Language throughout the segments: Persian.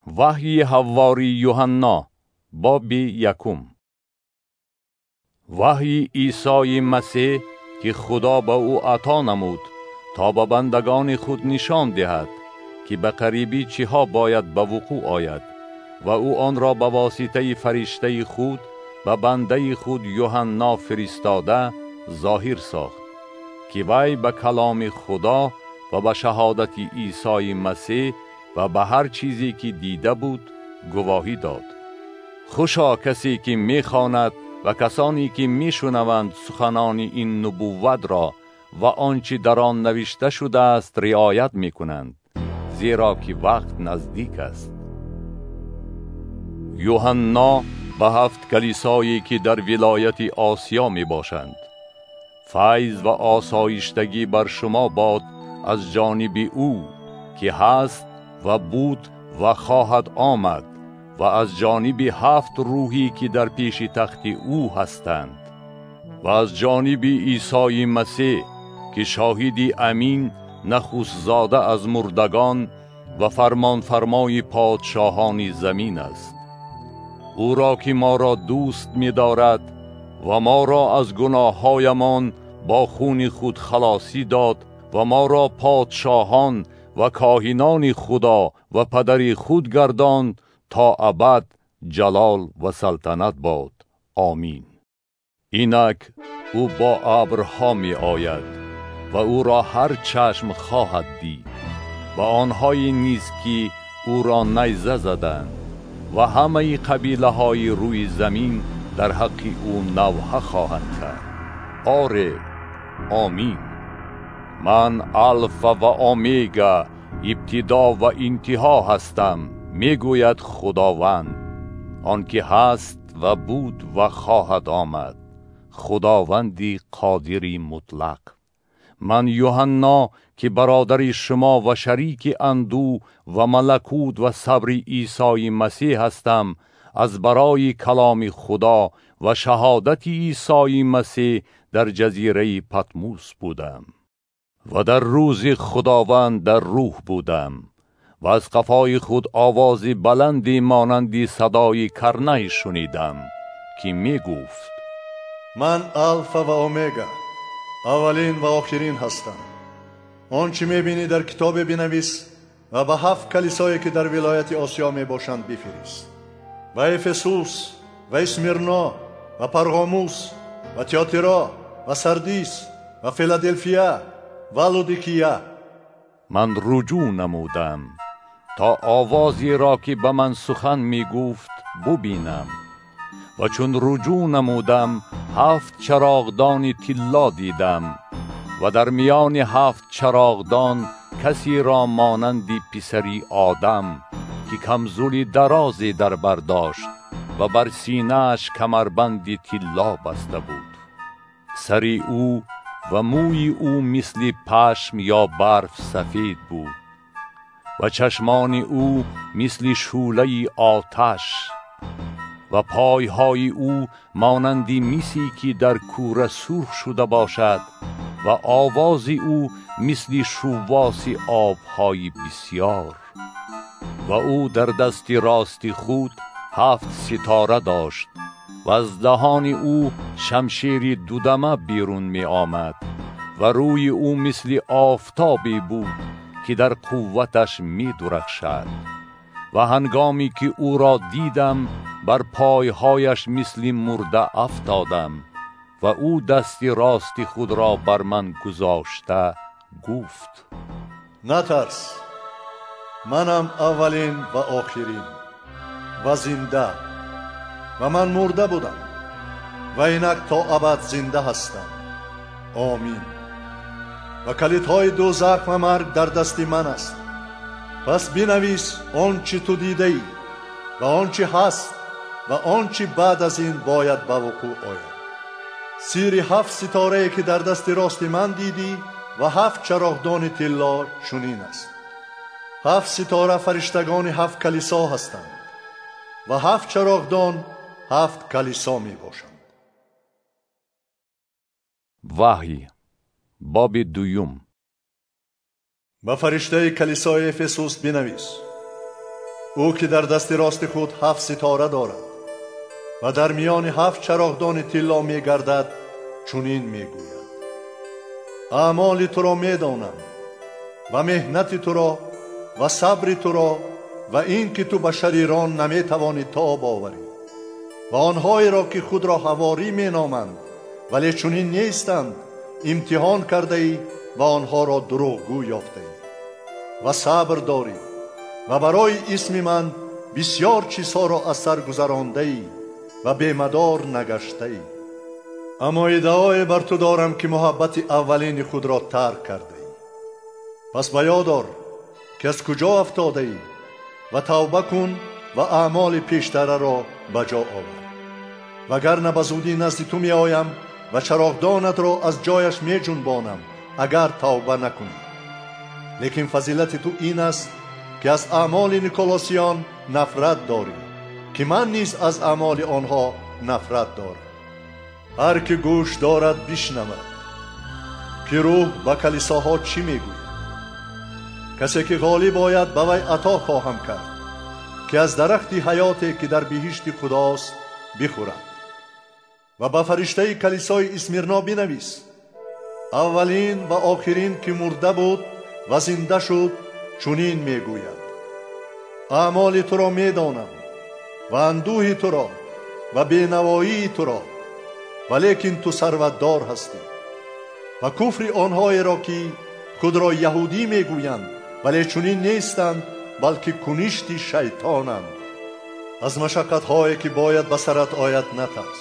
وحی حواری یوحنا باب 1. وحی عیسی مسیح که خدا به او عطا نمود تا به بندگان خود نشان دهد که به قریبی چیها باید به وقوع آید و او آن را به واسطه فرشته خود به بنده خود یوحنا فرستاده ظاهر ساخت که وی به کلام خدا و به شهادت عیسی مسیح و به هر چیزی که دیده بود گواهی داد. خوشا کسی که می‌خواند و کسانی که می‌شنوند سخنان این نبوت را و آنچه در آن نوشته شده است رعایت می‌کنند، زیرا که وقت نزدیک است. یوحنا به 7 کلیسایی که در ولایت آسیا میباشند: فیض و آسایشتگی بر شما باد از جانب او که هست و بود و خواهد آمد و از جانب 7 روحی که در پیش تخت او هستند و از جانب عیسی مسیح که شاهد امین نخست زاده از مردگان و فرمان فرمای پادشاهان زمین است. او را که ما را دوست می دارد و ما را از گناههایمان با خون خود خلاصی داد و ما را پادشاهان و کاهنان خدا و پدر خود گرداند تا ابد جلال و سلطنت باد. آمین. اینک او با ابرها می آید و او را هر چشم خواهد دید و آنهای نیز که او را نیزه زدند و همه قبیله های روی زمین در حق او نوحه خواهند کرد. آره، آمین. من الفا و اومیگا، ابتدا و انتها هستم، میگوید خداوند، آن که هست و بود و خواهد آمد، خداوندی قادری مطلق. من یوحنا که برادر شما و شریک اندو و ملکوت و صبر عیسی مسیح هستم، از برای کلام خدا و شهادت عیسی مسیح در جزیره پتموس بودم و در روز خداوند در روح بودم و از قفای خود آواز بلندی مانندی صدای کرنه شنیدم که می گفت: من الفا و اومیگا، اولین و آخرین هستم. آنچه می بینی در کتاب بنویس و به 7 کلیسایی که در ولایت آسیا می باشند بفرست: و افسوس و اسمیرنا و پرگاموس و تیاتیرا و سردیس و فیلادلفیا و لودیکیا. من رجوع نمودم تا آوازی را که به من سخن می گفت ببینم و چون رجوع نمودم 7 چراغدان طلا دیدم و در میان 7 چراغدان کسی را مانند پسری آدم که کمزولی درازی در بر داشت و بر سینه‌اش کمربند طلا بسته بود. سر او و موی او مثل پشم یا برف سفید بود و چشمان او مثل شعله آتش و پایهای او مانندی میسی که در کوره سرخ شده باشد و آواز او مثل شواس آبهای بسیار. و او در دست راست خود 7 ستاره داشت و از دهان او شمشیر دودمه بیرون می آمد و روی او مثل آفتابی بود که در قوتش می درخشد. و هنگامی که او را دیدم بر پایهایش مثل مرده افتادم و او دست راست خود را بر من گذاشته گفت: نترس، منم اولین و آخرین و زنده و من مرده بودم و اینک تا ابد زنده هستم. آمین. و کلیدهای دوزخ و مرگ در دست من است. پس بنویس آنچه تو دیده ای و آنچه هست و آنچه بعد از این باید به وقوع آید. سیر 7 ستاره که در دست راست من دیدی و 7 چراغدان طلا چنین است: 7 ستاره فرشتگان 7 کلیسا هستند و 7 چراغدان 7 کلیسا می باشند. وحی باب 2. به فرشته کلیسای افسوس بنویس: او که در دست راست خود 7 ستاره دارد و در میان 7 چراغدان طلا می گردد چنین می گوید: اعمال تو را می دانم و مهنت تو را و صبر تو را و این که تو به شریران نمی توانی تاب آوری و آنهایی را که خود را حواری می نامند ولی چنین نیستند امتحان کرده ای و آنها را دروغگو یافته ای و صبر داری و برای اسم من بسیار چیزها را از سر گذرانده ای و بیمدار نگشته ای. اما ادعای بر تو دارم که محبت اولین خود را ترک کرده ای. پس به یاد دار که از کجا افتاده ای و توبه کن و اعمال پیشتر را به جا آور، وگرنه به زودی نزد تو می آیم و چراغدانت را از جایش می جنبانم اگر توبه نکنی. لیکن فضیلت تو این است که از اعمال نیکولاسیان نفرت داری که من نیز از اعمال آنها نفرت دارم. هر که گوش دارد بشنود که روح به کلیساها چی میگوید. کسی که غالب آید به وی عطا خواهم کرد که از درخت حیاتی که در بهشت خداست بخورد. و به فرشته کلیسای اسمیرنا بنویس: اولین و آخرین که مرده بود و زنده شد چنین میگوید: اعمال تو را میدانم و اندوه تو را و بینوایی تو را، ولیکن تو ثروتدار هستی. و کفر آنهایی را که خود را یهودی میگویند ولی چنین نیستند بلکه کنشت شیطانند. از مشقت هایی که باید به سرت آید نترس.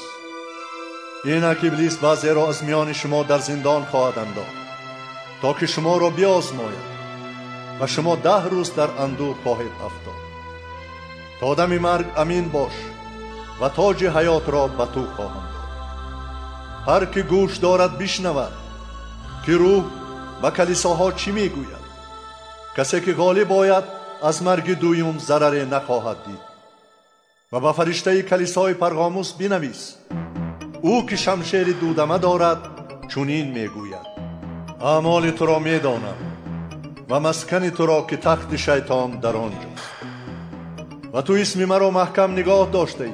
اینک ابلیس بعضی را از میان شما در زندان خواهد انداخت تا که شما را بیازماید و شما 10 روز در اندوه خواهید افتاد. تا دم مرگ امین باش و تاج حیات را به تو خواهم داد. هر که گوش دارد بشنود که روح به کلیساها چی میگوید. کسی که غالب آید از مرگ دویم ضرری نخواهد دید. و به فرشته کلیسای پرگاموس بنویس: او که شمشیر دودمه دارد چنین میگوید: اعمال تو را میدانم و مسکن تو را که تخت شیطان در آنجاست و تو اسم مرا محکم نگاه داشته ای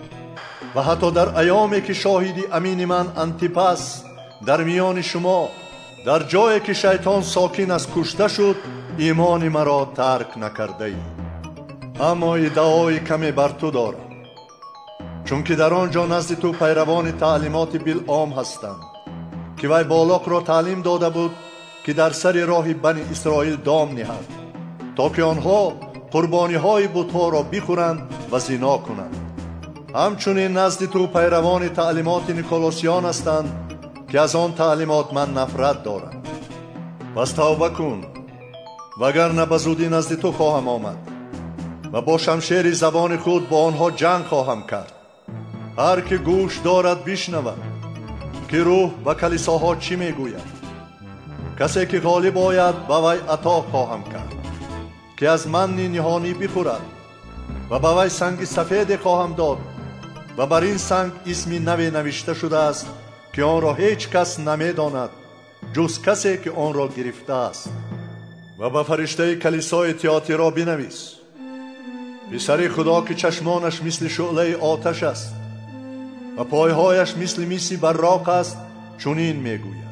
و حتی در ایامی که شاهدی امین من انتیپاس در میان شما در جایی که شیطان ساکن است کشته شد ایمان مرا ترک نکرده ای. اما ادعای کمی بر تو دارم، چون که در آنجا نزد تو پیروان تعلیمات بلعام هستند که وی بالاق را تعلیم داده بود که در سر راه بنی اسرائیل دام نهد تا که آنها قربانی های بت‌ها را بخورند و زنا کنند. همچنین نزد تو پیروان تعلیمات نیکولاسیان هستند که از آن تعلیمات من نفرت دارم. پس توبه کن وگرنه به زودی نزد تو خواهم آمد و با شمشیر زبان خود با آنها جنگ خواهم کرد. هر که گوش دارد بشنود که روح به کلیساها چی میگوید. کسی که غالب آید به وی عطا خواهم کرد که از من نهانی بخورد و به وی سنگ سفید خواهم داد و بر این سنگ اسمی نوی نوشته شده است که آن را هیچ کس نمیداند جز کسی که آن را گرفته است. و به فرشته کلیسای تیاتیرا بنویس: پسر خدا که چشمانش مثل شعله آتش است و پایهایش مثل میس براق است چنین میگوید: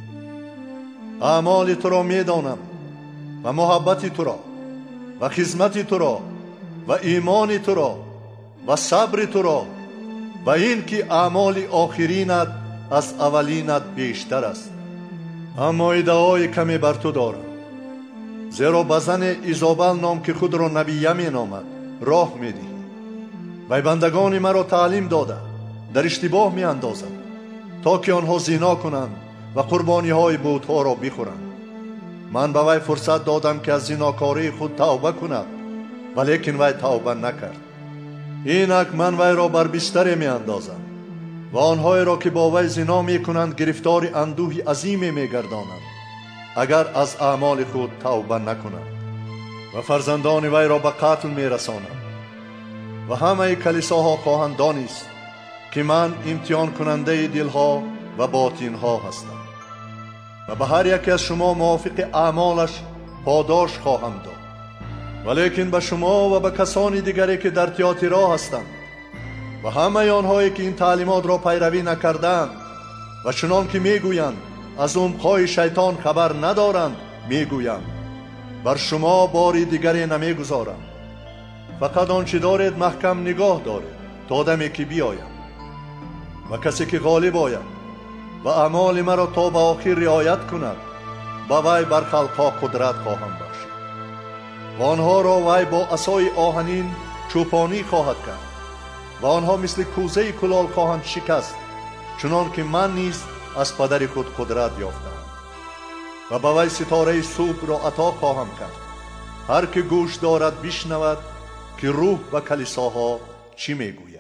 اعمال تو را میدانم و محبت تو را و خدمت تو را و ایمان تو را و صبر تو را و این که اعمال آخرینت از اولینت بیشتر است. اما ادعای کمی بر تو دارم، زیرا به زن ایزابل نام که خود را نبیه می نامد راه می دهی. وی بندگان مرا تعلیم داده در اشتباه می اندازد تا که آنها زنا کنند و قربانی های بت‌ها را بخورند. من به وی فرصت دادم که از زناکاری خود توبه کند ولیکن وی توبه نکرد. اینک من وی را بر بستر می اندازم و آنهایی را که با وی زنا می کنند گرفتار اندوه عظیمی می گردانند اگر از اعمال خود توبه نکنند و فرزندان وی را به قتل می رسانند. و همه کلیساها خواهند دانست که من امتحان کننده دلها و باطنها هستم و به هر یک از شما موافق اعمالش پاداش خواهم داد. ولیکن به شما و به کسانی دیگری که در تیاتیرا هستند و همه آنهایی که این تعلیمات را پیروی نکردند و چنان که میگویند از عمق‌های شیطان خبر ندارند میگویم بر شما باری دیگری نمیگذارم، فقط آنچه دارید محکم نگاه دارید تا دمی که بیایم. و کسی که غالب آید و اعمال مرا تا به آخر رعایت کند با وی بر خلقها قدرت خواهم بخشید و آنها را وی با عصای آهنین چوپانی خواهد کرد و آنها مثل کوزه کلال خواهند شکست، چنان که من نیز از پدر خود قدرت یافتم. و به وی ستاره صبح را عطا خواهم کرد. هر که گوش دارد بشنود که روح و کلیساها چی میگوید.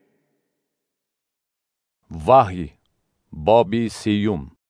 وحی بابی 30.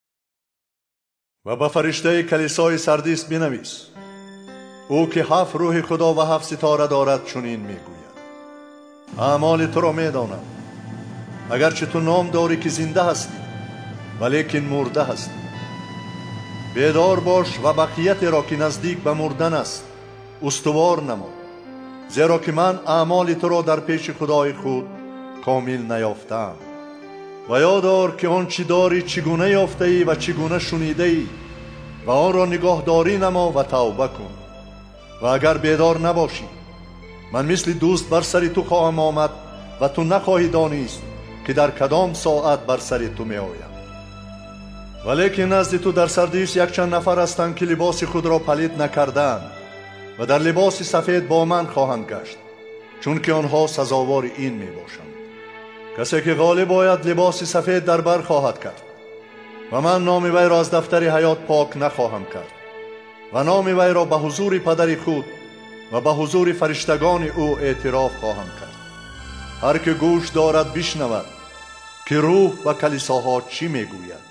و به فرشته کلیسای سردیس بنویس: او که 7 روح خدا و 7 ستاره دارد چنین میگوید: اعمال تو را میدانم، اگرچه تو نام داری که زنده هستی ولیکن مرده هستی. بیدار باش و بقیت را که نزدیک به مردن است استوار نما، زیرا که من اعمال تو را در پیش خدای خود کامل نیافتم. و یادار که آنچه داری چگونه یافته ای و چگونه شنیده ای و آن را نگاهداری نما و توبه کن. و اگر بیدار نباشی من مثل دوست بر سر تو خواهم آمد و تو نخواهی دانست که در کدام ساعت بر سر تو می آیم. ولیکن نزد تو در سردیس یک چند نفر هستند که لباس خود را پلید نکردند و در لباس سفید با من خواهند گشت، چون که آنها سزاوار این می باشند. کسی که غالب باید لباس سفید در بر خواهد کرد و من نام وی را از دفتر حیات پاک نخواهم کرد و نام وی را به حضور پدر خود و به حضور فرشتگان او اعتراف خواهم کرد. هر که گوش دارد بشنود که روح و کلیساها چی میگوید.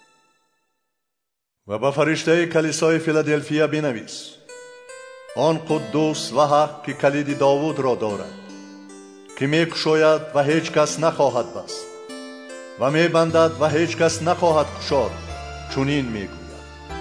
و به فرشته کلیسای فیلادلفیا بنویس: آن قدوس و حق که کلید داوود را دارد، که میگشاید و هیچ کس نخواهد بست و میبندد و هیچ کس نخواهد گشاد، چنین میگوید: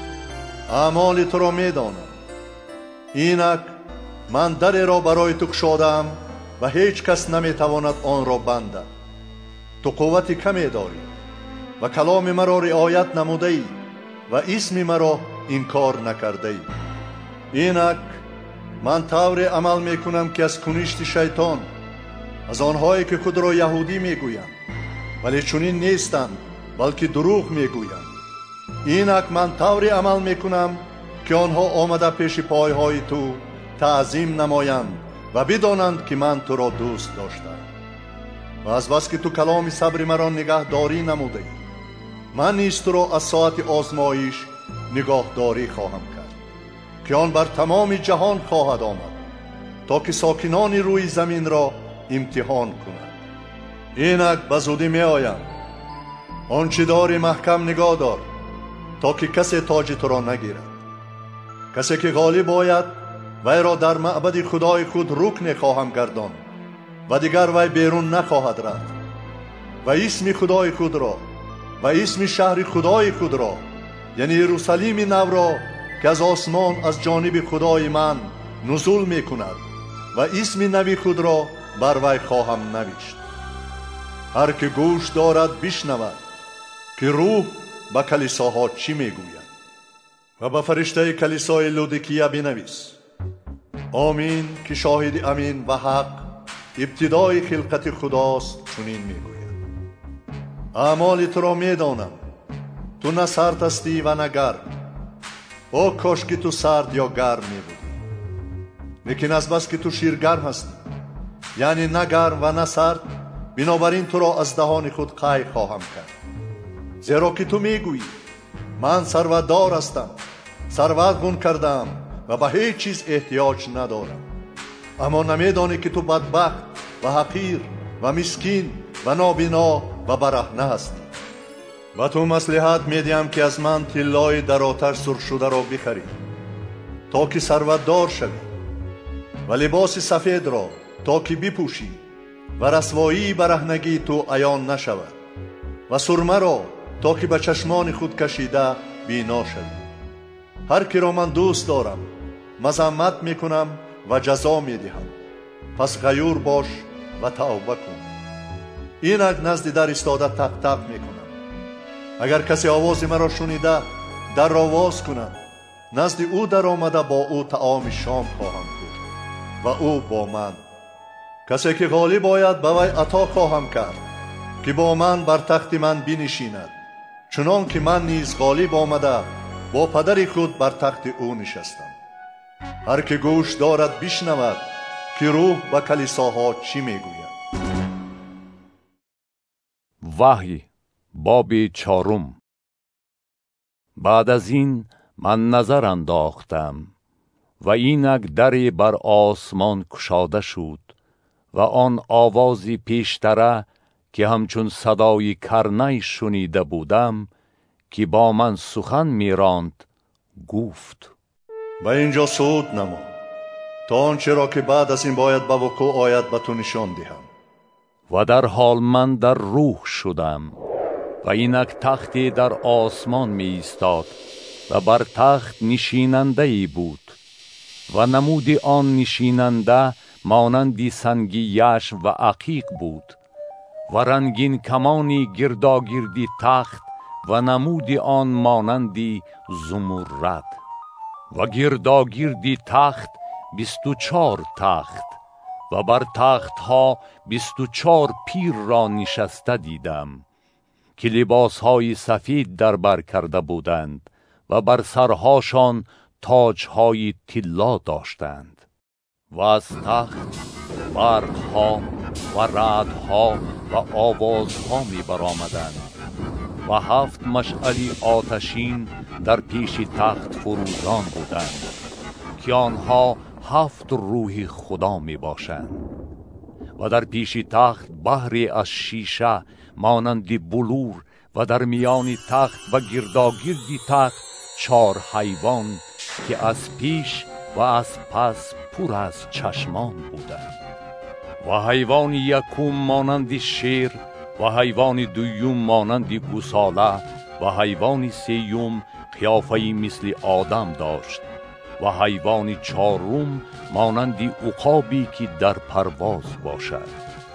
اعمال تو را میدانم، اینک من در را برای تو گشادم و هیچ کس نمیتواند آن را بندد. تو قوت کمی داری و کلام مرا رعایت نموده ای و اسم مرا انکار نکرده ای. اینک من طور عمل میکنم که از کنشت شیطان، از آنهایی که خود را یهودی میگویند ولی چنین نیستند بلکه دروغ میگویند، اینک من طور عمل میکنم که آنها آمده پیش پایهای تو تعظیم نمایند و بدانند که من تو را دوست داشتم. و از بس که تو کلام صبر مرا نگهداری نموده ای، من نیز تو را از ساعت آزمایش نگاهداری خواهم کرد که آن بر تمام جهان خواهد آمد تا که ساکنان روی زمین را امتحان کند. اینک به زودی می آیم. آنچه داری محکم نگاه دار تا که کسی تاج تو را نگیرد. کسی که غالب آید وی را در معبد خدای خود رکن خواهم گردان و دیگر وی بیرون نخواهد رفت. و اسم خدای خود را و اسم شهر خدای خود را، یعنی یروشلیم نو را که از آسمان از جانب خدای من نزول می کند، و اسم نبی خود را بر وی خواهم نوشت. هر که گوش دارد بشنود که روح به کلیساها چی میگوید. و به فرشته کلیسای لودیکیا بنویس: آمین که شاهد امین و حق ابتدای خلقت خداست چنین میگوید: اعمال تو را میدانم، تو نه سرد هستی و نه گرم. او کاش که تو سرد یا گرم میبودی. لیکن از بس که تو شیرگرم هستی، یعنی نه گرم و نه سرد، بنابراین تو را از دهان خود قی خواهم کرد. زیرا که تو میگویی من ثروتدار هستم، ثروت گون کردم و به هیچ چیز احتیاج ندارم، اما نمیدانی که تو بدبخت و حقیر و مسکین و نابینا و برهنه هستی. و تو مصلحت میدیم که از من طلای در آتش سرخ شده را بخری تا که ثروتدار شوی، و لباس سفید را تا که بپوشی و رسوایی برهنگی تو عیان نشود، و سرمه را تا که به چشمان خود کشیده بینا شوی. هر کی را من دوست دارم مذمت میکنم و جزا می دهم. پس غیور باش و توبه کن. اینک نزد در ایستاده تق تق می کنم. اگر کسی آواز مرا شنیده در را باز کند، نزد او در آمده با او طعام شام خواهم کرد و او با من. کسی که غالب آید به وی عطا خواهم کرد که با من بر تخت من بنشیند، چنان که من نیز غالب آمده با پدر خود بر تخت او نشستم. هر که گوش دارد بشنود که روح به کلیساها چی میگوید. وحی باب 4. بعد از این من نظر انداختم و اینک دری بر آسمان گشاده شد و آن آوازی پیشتره که همچون صدای کرنه شنیده بودم که با من سخن میراند گفت: به اینجا صعود نما تا آنچه را که بعد از این باید به وقوع آید به تو نشان دهم. و در حال من در روح شدم و اینک تختی در آسمان می ایستاد و بر تخت نشیننده ای بود و نمود آن نشیننده مانندی سنگی یش و عقیق بود و رنگین کمانی گرداگردی تخت و نمود آن مانندی زمرد و گرداگردی تخت 24 تخت و بر تخت ها 24 پیر را نشسته دیدم که لباس های سفید در بر کرده بودند و بر سرهاشان تاج های طلا داشتند و از تخت برقها و رعدها و آوازها می برآمدند و 7 مشعلی آتشین در پیش تخت فروزان بودند که آنها 7 روح خدا می باشند و در پیش تخت بحری از شیشه مانند بلور و در میان تخت و گرداگردی تخت 4 حیوان که از پیش و از پس پر از چشمان بودند و حیوان یکم مانند شیر و حیوان دویم مانند گوساله و حیوان سیوم قیافه‌ای مثل آدم داشت و حیوان 4م مانند عقابی که در پرواز باشد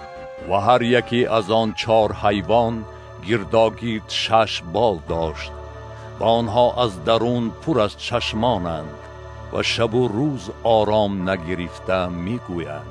و هر یکی از آن 4 حیوان گرداگرد 6 بال داشت و آنها از درون پر از چشمانند و شب و روز آرام نگرفته میگویند: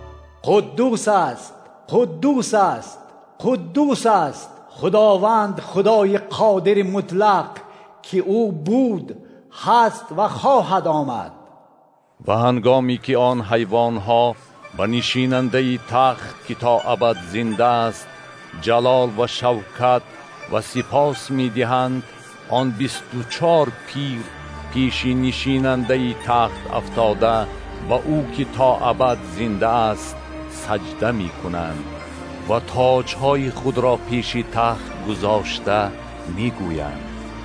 قدوس است، قدوس است، قدوس است خداوند خدای قادر مطلق که او بود، هست و خواهد آمد. و هنگامی که آن حیوانها و نشیننده تخت که تا ابد زنده است جلال و شوکت و سپاس می دهند، آن 24 پیر پیش نشیننده تخت افتاده و او که تا ابد زنده است سجده می کنند و تاجهای خود را پیش تخت گذاشته می گویند: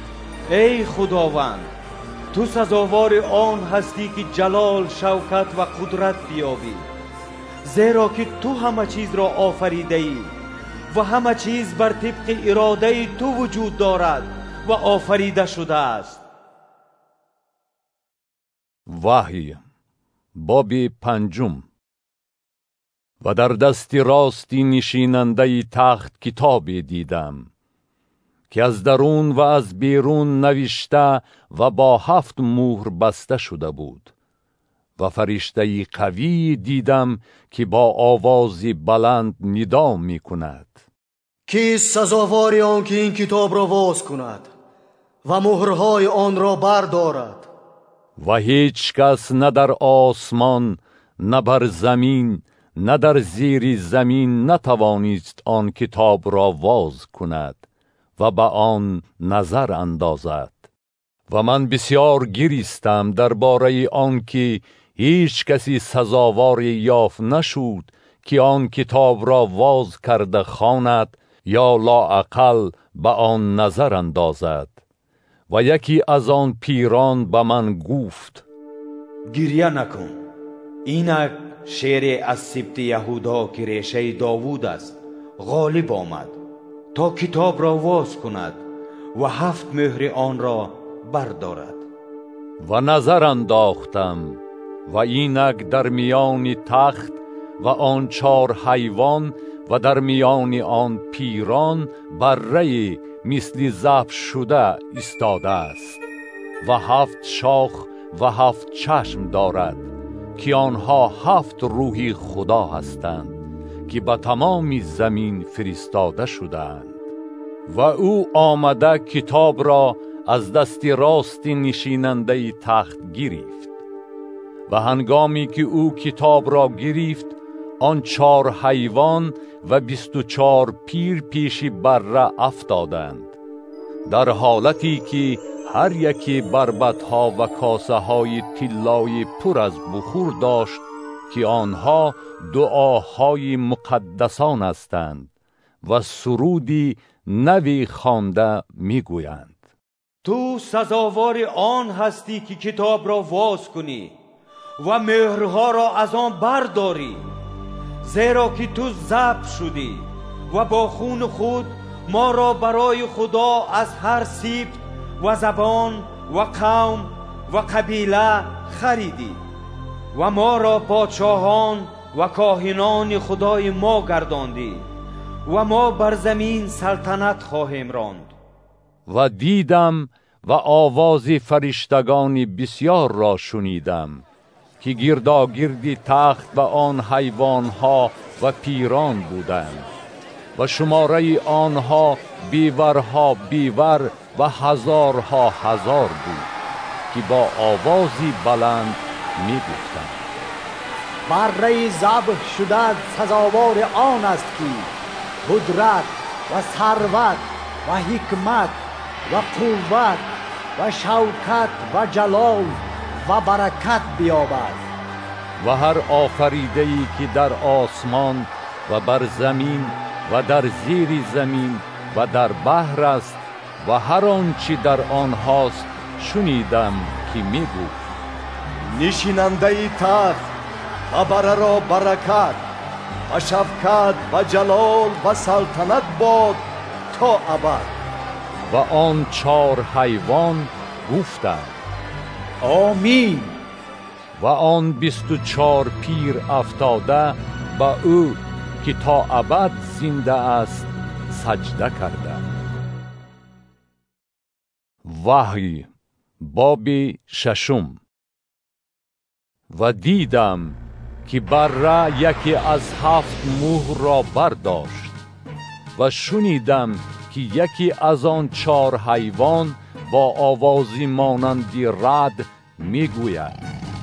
ای خداوند، تو سزاوار آن هستی که جلال، شوکت و قدرت بیابی، زیرا که تو همه چیز را آفریده ای و همه چیز بر طبق اراده تو وجود دارد و آفریده شده است. وحی باب 5. و در دست راستی نشیننده تخت کتابی دیدم که از درون و از بیرون نوشته و با 7 مهر بسته شده بود و فرشته قوی دیدم که با آوازی بلند ندا می کند: کیست سزاوار آن که این کتاب را باز کند و مهرهای آن را بردارد؟ و هیچ کس نه در آسمان نه بر زمین نه در زیر زمین نتوانست آن کتاب را باز کند و به آن نظر اندازد. و من بسیار گریستم درباره آن که هیچ کسی سزاوار یافت نشد که آن کتاب را باز کرده خواند یا لااقل به آن نظر اندازد. و یکی از آن پیران به من گفت: گریه نکن، اینک شیر از سبط یهودا که ریشه داوود است غالب آمد تا کتاب را باز کند و 7 مهر آن را بردارد. و نظر انداختم و اینک در میان تخت و آن 4 حیوان و در میان آن پیران بره مثل ذبح شده ایستاده است و 7 شاخ و 7 چشم دارد که آنها 7 روح خدا هستند که به تمام زمین فرستاده شدند. و او آمده کتاب را از دست راست نشیننده تخت گرفت و هنگامی که او کتاب را گرفت آن 4 حیوان و 24 پیر پیش بره افتادند، در حالتی که هر یکی بربطها و کاسه های طلای پر از بخور داشت که آنها دعاهای مقدسان هستند و سرودی نوی خوانده میگویند. تو سزاوار آن هستی که کتاب را باز کنی و مهرها را از آن برداری، زیرا که تو ذبح شدی و با خون خود ما را برای خدا از هر سبط و زبان و قوم و قبیله خریدی و ما را پادشاهان و کاهنان خدای ما گرداندی و ما بر زمین سلطنت خواهیم راند. و دیدم و آواز فرشتگان بسیار را شنیدم که گرداگردی تخت و آن حیوانها و پیران بودند و شماره آنها بیورها بیور و هزارها هزار بود که با آوازی بلند می گفتند: بره ذبح شده سزاوار آن است که قدرت و ثروت و حکمت و قوت و شوکت و جلال و برکت بیابد. و هر آفریده‌ای که در آسمان و بر زمین و در زیر زمین و در بحر است و هر آنچه در آنهاست شنیدم که میگفت: نشیننده تخت و بره را برکت و شفقت و جلال و سلطنت باد تا ابد. و آن 4 حیوان گفتند: آمین. و آن 24 پیر افتاده با او که تا ابد زنده است سجده کردند. وحی باب 6. و دیدم که بره یکی از 7 مهر را برداشت و شنیدم که یکی از آن 4 حیوان با آوازی مانند رعد میگوید: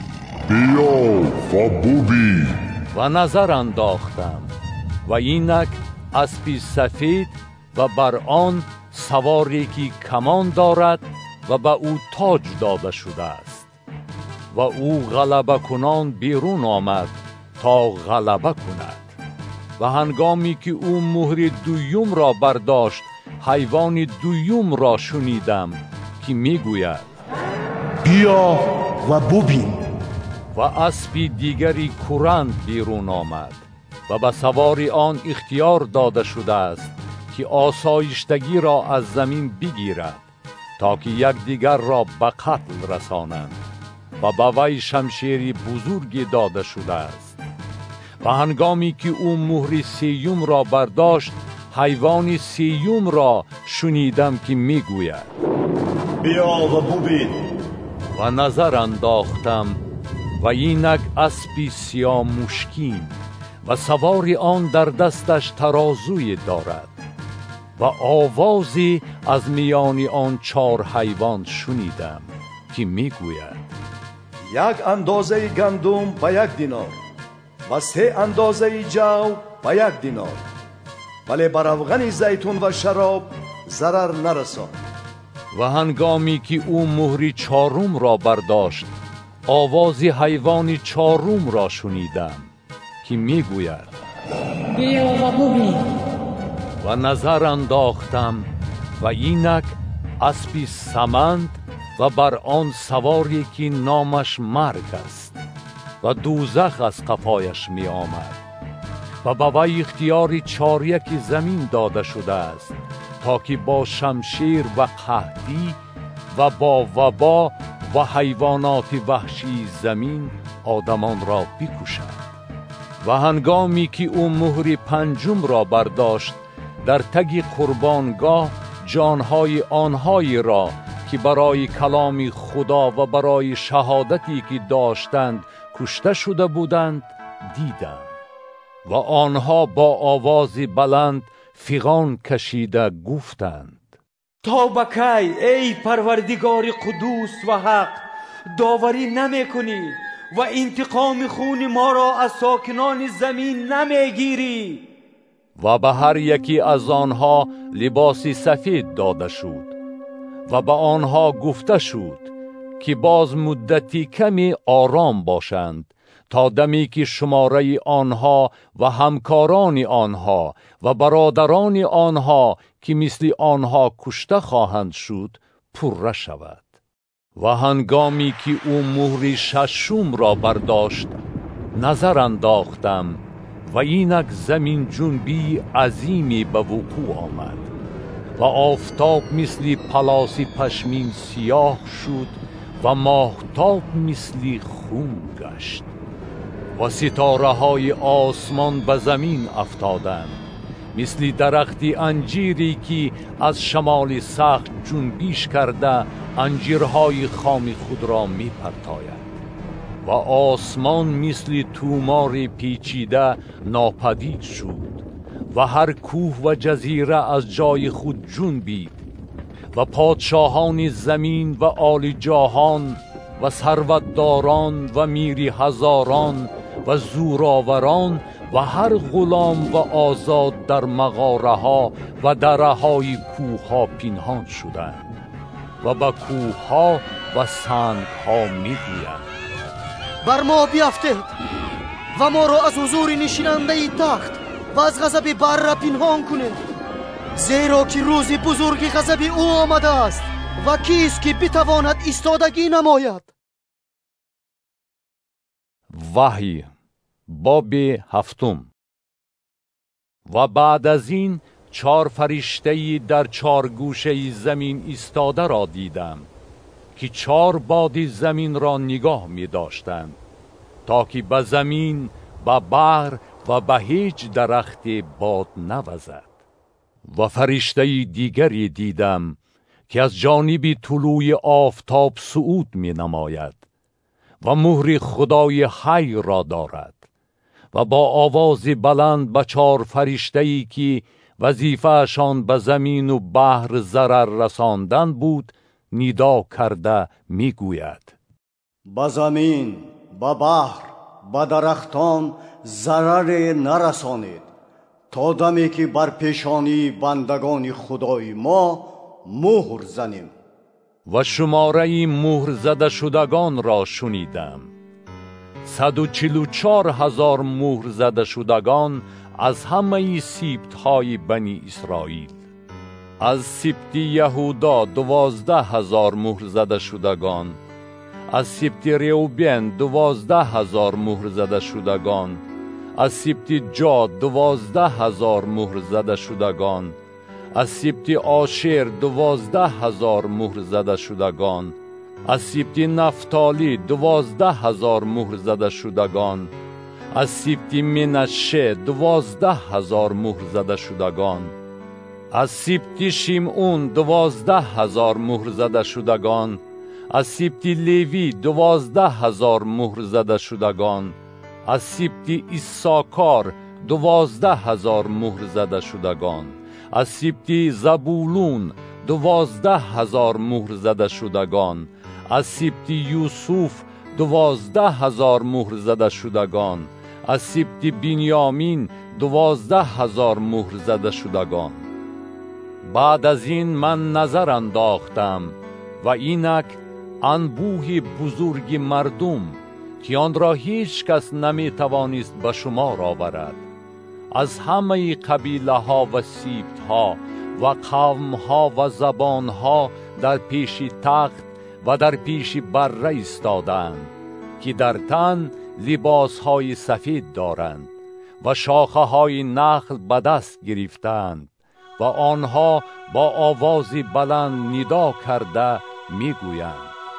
بیا و ببین. و نظر انداختم و اینک اسبی سفید و بر آن سواری که کمان دارد و به او تاج داده شده است و او غلبه کنان بیرون آمد تا غلبه کند. و هنگامی که او مهر دوم را برداشت حیوان دوم را شنیدم که میگوید: بیا و ببین. و اسبی دیگری کورند بیرون آمد و به سواری آن اختیار داده شده است که آسایشتگی را از زمین بگیرد تا که یکدیگر را به قتل رسانند و به وی شمشیری بزرگی داده شده است. و هنگامی که او مهر 3 را برداشت حیوان 3 را شنیدم که میگوید: بیا و ببین. و نظر انداختم و اینک اسبی سیاه مشکین و سواری آن در دستش ترازوی دارد و آوازی از میان آن 4 حیوان شنیدم که میگوید: 1 اندازه گندم به 1 دینار و 3 اندازه جو به 1 دینار، ولی بر روغن زیتون و شراب ضرر نرسان. و هنگامی که او مهر 4 را برداشت آوازی حیوان 4 را شنیدم که میگوید: بیا و ببین. و نظر انداختم و اینک اسبی سمند و بر آن سواری که نامش مرگ است و دوزخ از قفایش می آمد و به وی اختیاری 4 زمین داده شده است تا که با شمشیر و قحطی و با وبا و حیوانات وحشی زمین آدمان را بکشد. و هنگامی که او مهر پنجم را برداشت، در تگ قربانگاه جانهای آنهایی را که برای کلام خدا و برای شهادتی که داشتند کشته شده بودند دیدم. و آنها با آواز بلند فغان کشیده گفتند: تا به کی ای پروردگار قدوس و حق داوری نمی کنی و انتقام خون ما را از ساکنان زمین نمی گیری؟ و به هر یکی از آنها لباسی سفید داده شد و به آنها گفته شد که باز مدتی کمی آرام باشند تا دمی که شماره آنها و همکاران آنها و برادران آنها که مثل آنها کشته خواهند شد پره شود. و هنگامی که او مهر ششم را برداشت نظر انداختم و اینک زمین جنبی عظیمی به وقوع آمد و آفتاب مثل پلاس پشمین سیاه شد و ماهتاب مثل خون گشت و ستاره های آسمان به زمین افتادند مثل درختی انجیری که از شمال سخت جنبیش کرده انجیرهای خام خود را می پرتاید و آسمان مثل تومار پیچیده ناپدید شد و هر کوه و جزیره از جای خود جنبید و پادشاهان زمین و عالی جاهان و ثروتداران و میری هزاران و زورآوران و هر غلام و آزاد در مغاره ها و دره های کوه ها پنهان شدند و به کوه ها و سنگ ها می گویند: بر ما بیفتید و ما را از حضور نشیننده تخت و از غضب بر پنهان کنید، زیرا که روز بزرگ غضب او آمده است و کیست که بتواند ایستادگی نماید؟ وحی باب 7. و بعد از این 4 فرشته‌ای در 4 گوشه زمین ایستاده را دیدم که 4 باد زمین را نگاه می داشتند تا که به زمین، به بحر و به هیچ درخت باد نوزد. و فرشته دیگری دیدم که از جانب طلوع آفتاب صعود می نماید و مهر خدای حی را دارد و با آواز بلند به 4 فرشته‌ای که وظیفه‌شان به زمین و بحر ضرر رساندن بود ندا کرده می گوید: به زمین، به بحر، به درختان ضرر نرسانید تا دمی که بر پیشانی بندگان خدای ما مهر زنیم. و شماره مهر زده شدگان را شنیدم: 144,000 مهر زده شدگان از همه سبط‌های بنی اسرائیل. از سبط یهودا 12,000 مهر زده شدگان، از سبط روبین 12,000 مهر زده شدگان، از سبط جاد 12,000 مهر زده شدگان، از سبط آشر 12,000 مهر زده شدگان، از سبط نفتالی 12,000 مهر زده شدگان، از سبط منشه 12,000 مهر زده شدگان، از سبط شیمعون 12,000 مهر زده شدگان، از سبط لیوی 12,000 مهر زده شدگان، از سبط اساکار 12,000 مهر زده شدگان، از سبط زبولون 12,000 مهر زده شدگان، از سبط یوسف 12,000 مهر زده شدگان، از سبط بنیامین 12,000 مهر زده شدگان. بعد از این من نظر انداختم و اینک انبوه بزرگ مردم که آن را هیچ کس نمی توانست به شمار آورد، از همه قبیله ها و سبط ها و قوم ها و زبان ها در پیش تخت و در پیش بره ایستادند که در تن لباس های سفید دارند و شاخه های نخل به دست گرفتند و آنها با آواز بلند ندا کرده می گویند: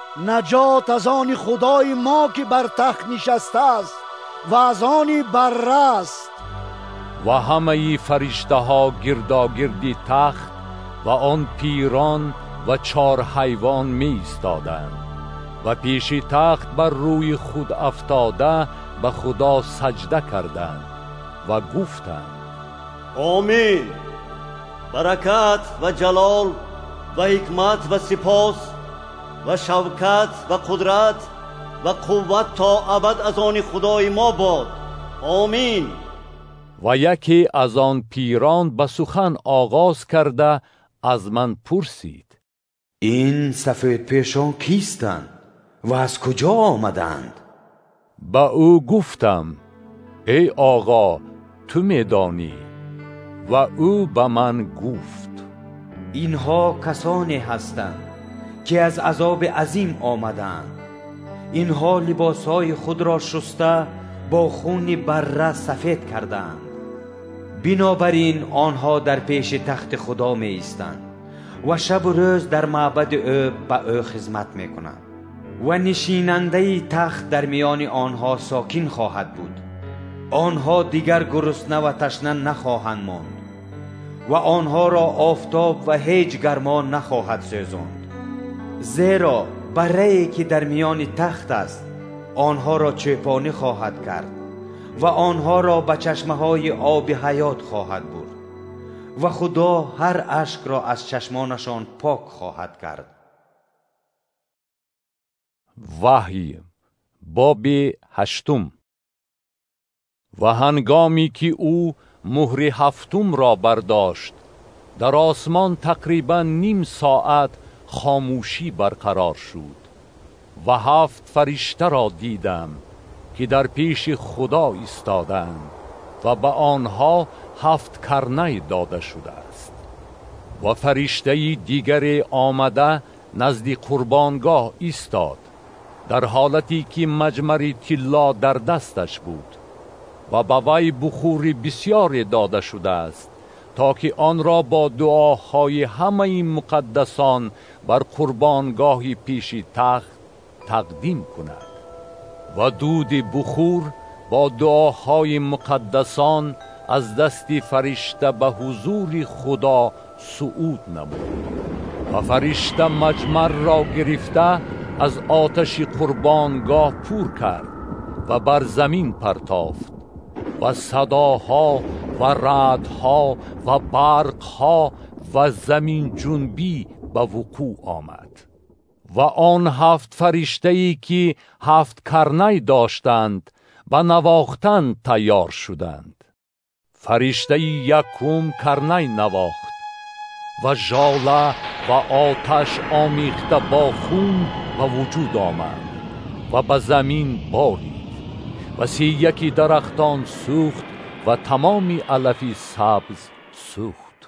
نجات از آن خدای ما که بر تخت نشسته است و از آن بره است. و همه فرشته ها گرداگردی تخت و آن پیران و 4 حیوان می ایستادند و پیش تخت بر روی خود افتاده به خدا سجده کردند و گفتند: آمین. برکت و جلال و حکمت و سپاس و شوکت و قدرت و قوت تا ابد از آن خدای ما باد. آمین. و یکی از آن پیران به سخن آغاز کرده از من پرسید: این سفید پیشان کیستند و از کجا آمدند؟ با او گفتم: ای آقا، تو میدانی. و او به من گفت: اینها کسانی هستند که از عذاب عظیم آمدند. اینها لباسهای خود را شسته با خون بره سفید کردند. بنابراین آنها در پیش تخت خدا می ایستند و شب و روز در معبد او به او خدمت می کنند و نشیننده تخت در میان آنها ساکن خواهد بود. آنها دیگر گرسنه و تشنه نخواهند ماند و آنها را آفتاب و هیچ گرما نخواهد سوزاند، زیرا بره‌ای که در میان تخت است آنها را چوپانی خواهد کرد و آنها را به چشمه‌های آب حیات خواهد برد و خدا هر اشک را از چشمانشان پاک خواهد کرد. وحی باب 8. و هنگامی که او مهر 7 را برداشت، در آسمان تقریبا نیم ساعت خاموشی برقرار شد و 7 فرشته را دیدم که در پیش خدا ایستادند و به آنها 7 کرنه داده شده است. و فرشته دیگر آمده نزد قربانگاه ایستاد، در حالتی که مجمر طلا در دستش بود و به وی بخور بسیار داده شده است تا که آن را با دعاهای همه مقدسان بر قربانگاه پیش تخت تقدیم کند. و دود بخور با دعاهای مقدسان از دست فرشته به حضور خدا صعود نمود و فرشته مجمر را گرفته از آتش قربانگاه پر کرد و بر زمین پرتافت و صداها و رعدها و برقها و زمین جنبی به وقوع آمد. و آن 7 فرشته‌ای که 7 کرنه داشتند به نواختن تیار شدند. فرشته یکم کرنه نواخت و ژاله و آتش آمیخته با خون به وجود آمد و به زمین بارید و 31 درختان سوخت و تمامی علف سبز سوخت.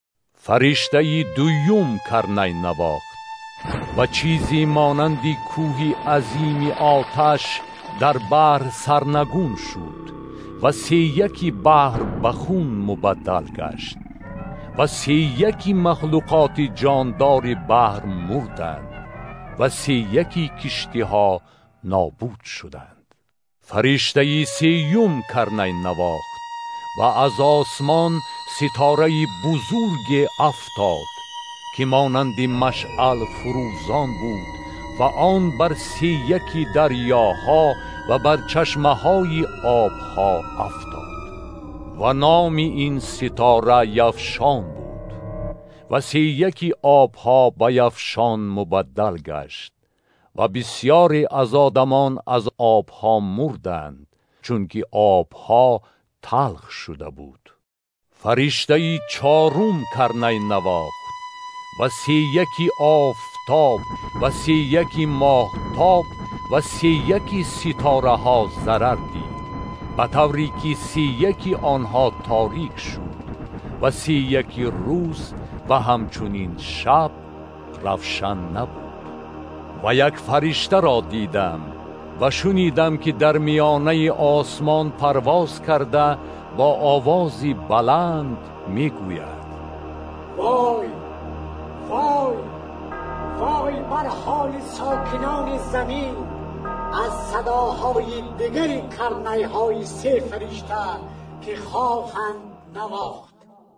فرشته دوم کرنه نواخت و چیزی مانندی کوهی عظیمی آتش در بحر سرنگون شد و 31 بحر به خون مبدل گشت و 31 مخلوقات جاندار بحر مردند و 31 کشتی ها نابود شدند. فرشته 3 کرنه نواخت و از آسمان ستاره بزرگ افتاد که مانند مشعل فروزان بود و آن بر 31 دریاها و بر چشمه های آبها افتاد و نام این ستاره یفشان بود و 31 آبها به یفشان مبدل گشت و بسیاری از آدمان از آبها مردند چون که آبها تلخ شده بود. فرشته 4 کرنه نواخت و 31 آفتاب و 31 ماهتاب و 31 ستاره ها ضرر دید به طوری که 31 آنها تاریک شد و 31 روز و همچنین شب روشن نبود. و یک فرشته را دیدم و شنیدم که در میانه آسمان پرواز کرده با آوازی بلند میگوید: وای وای وای بر حال ساکنان زمین از صداهای دیگر کرنی‌های سه فرشته که خواهند نواخت.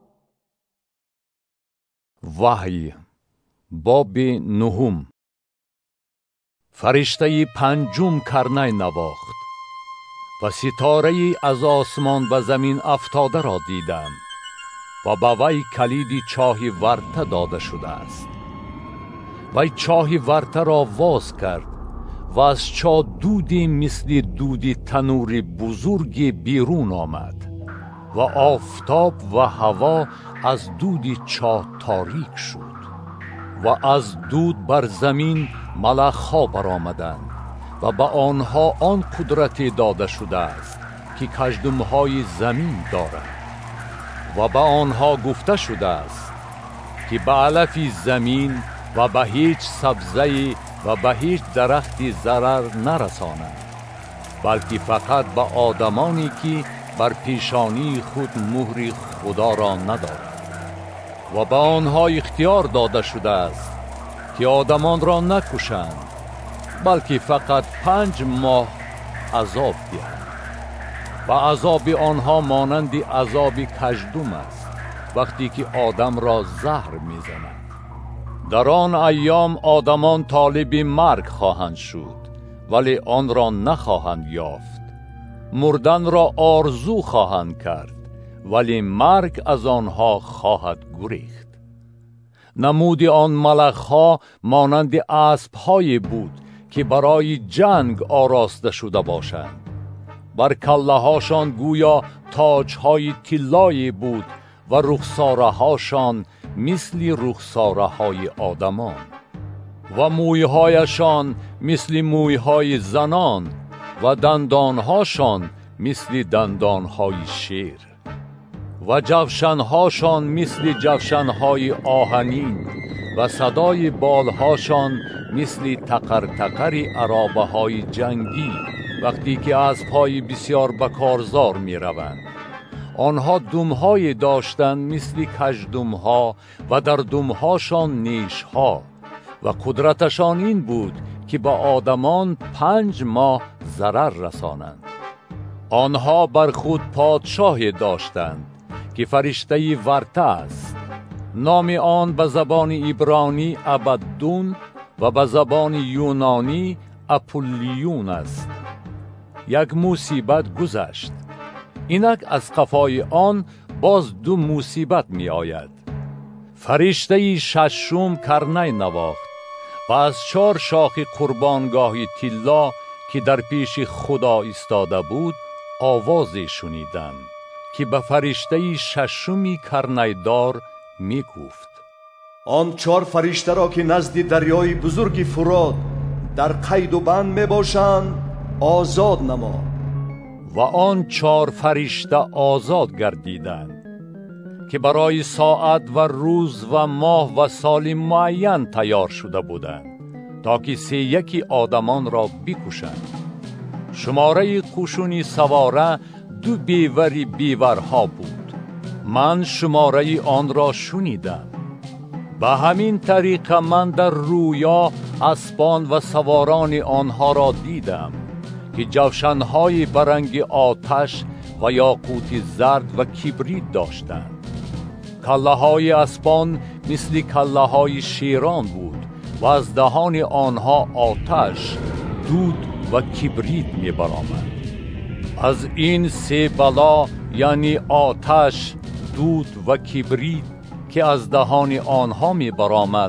وحی باب نهم. فرشته پنجم کرنی نواخت و ستاره از آسمان به زمین افتاده را دیدم و به وی کلید چاه ورطه داده شده است. وی چاه ورطه را باز کرد و از چاه دودی مثل دودی تنور بزرگی بیرون آمد و آفتاب و هوا از دودی چاه تاریک شد و از دود بر زمین ملخ‌ها برآمدند و به آنها آن قدرتی داده شده است که کژدم‌های زمین دارند و به آنها گفته شده است که به علف زمین و به هیچ سبزه و به هیچ درختی ضرر نرسانند، بلکه فقط به آدمانی که بر پیشانی خود مهر خدا را ندارند. و به آنها اختیار داده شده است که آدمان را نکشند، بلکه فقط 5 ماه عذاب دهند. و عذاب آنها مانند عذاب کژدم است وقتی که آدم را زهر میزنند. در آن ایام آدمان طالب مرگ خواهند شد ولی آن را نخواهند یافت. مردن را آرزو خواهند کرد ولی مرگ از آنها خواهد گریخت. نمود آن ملخ‌ها مانند اسب‌هایی بود که برای جنگ آراسته شده باشند. بر کله‌هاشان گویا تاج‌های طلایی بود و رخساره‌هاشان مثل رخساره‌های آدمان و موی‌هایشان مثل موی‌های زنان و دندان‌هاشان مثل دندان‌های شیر و جوشن‌هاشان مثل جوشن‌های آهنین و صدای بال‌هاشان مثل تقر تقر عرابه‌های جنگی وقتی که اسب‌های بسیار به کارزار می‌روند. آنها دم‌های داشتند مثل کژدم‌ها و در دم‌هاشان نیش‌ها و قدرتشان این بود که به آدمان 5 ماه ضرر رسانند. آنها بر خود پادشاه داشتند که فرشته ورطه است. نام آن به زبان عبرانی ابدون و به زبان یونانی اپولیون است. یک مصیبت گذشت، اینک از قفای آن باز 2 مصیبت می آید. فرشته ششم کرنی نواخت و از 4 شاخ قربانگاه طلا که در پیش خدا ایستاده بود آوازی شنیدم که به فرشته ششمی کرنیدار می گفت: آن 4 فرشته را که نزد دریای بزرگ فرات در قید و بند می باشند آزاد نما. و آن 4 فرشته آزاد گردیدند که برای ساعت و روز و ماه و سال معین تیار شده بودند تا که 3 آدمان را بکشند. شماره قشون سواره 2 بیورها بود. من شماره آن را شنیدم. به همین طریق من در رویا اسبان و سواران آنها را دیدم که جوشن‌های برنگ آتش و یاقوت زرد و کبریت داشتند. کله‌های اسبان مثل کله‌های شیران بود و از دهان آنها آتش، دود و کبریت می‌برآمد. از این 3 بلا یعنی آتش، دود و کبریت که از دهان آنها می‌برآمد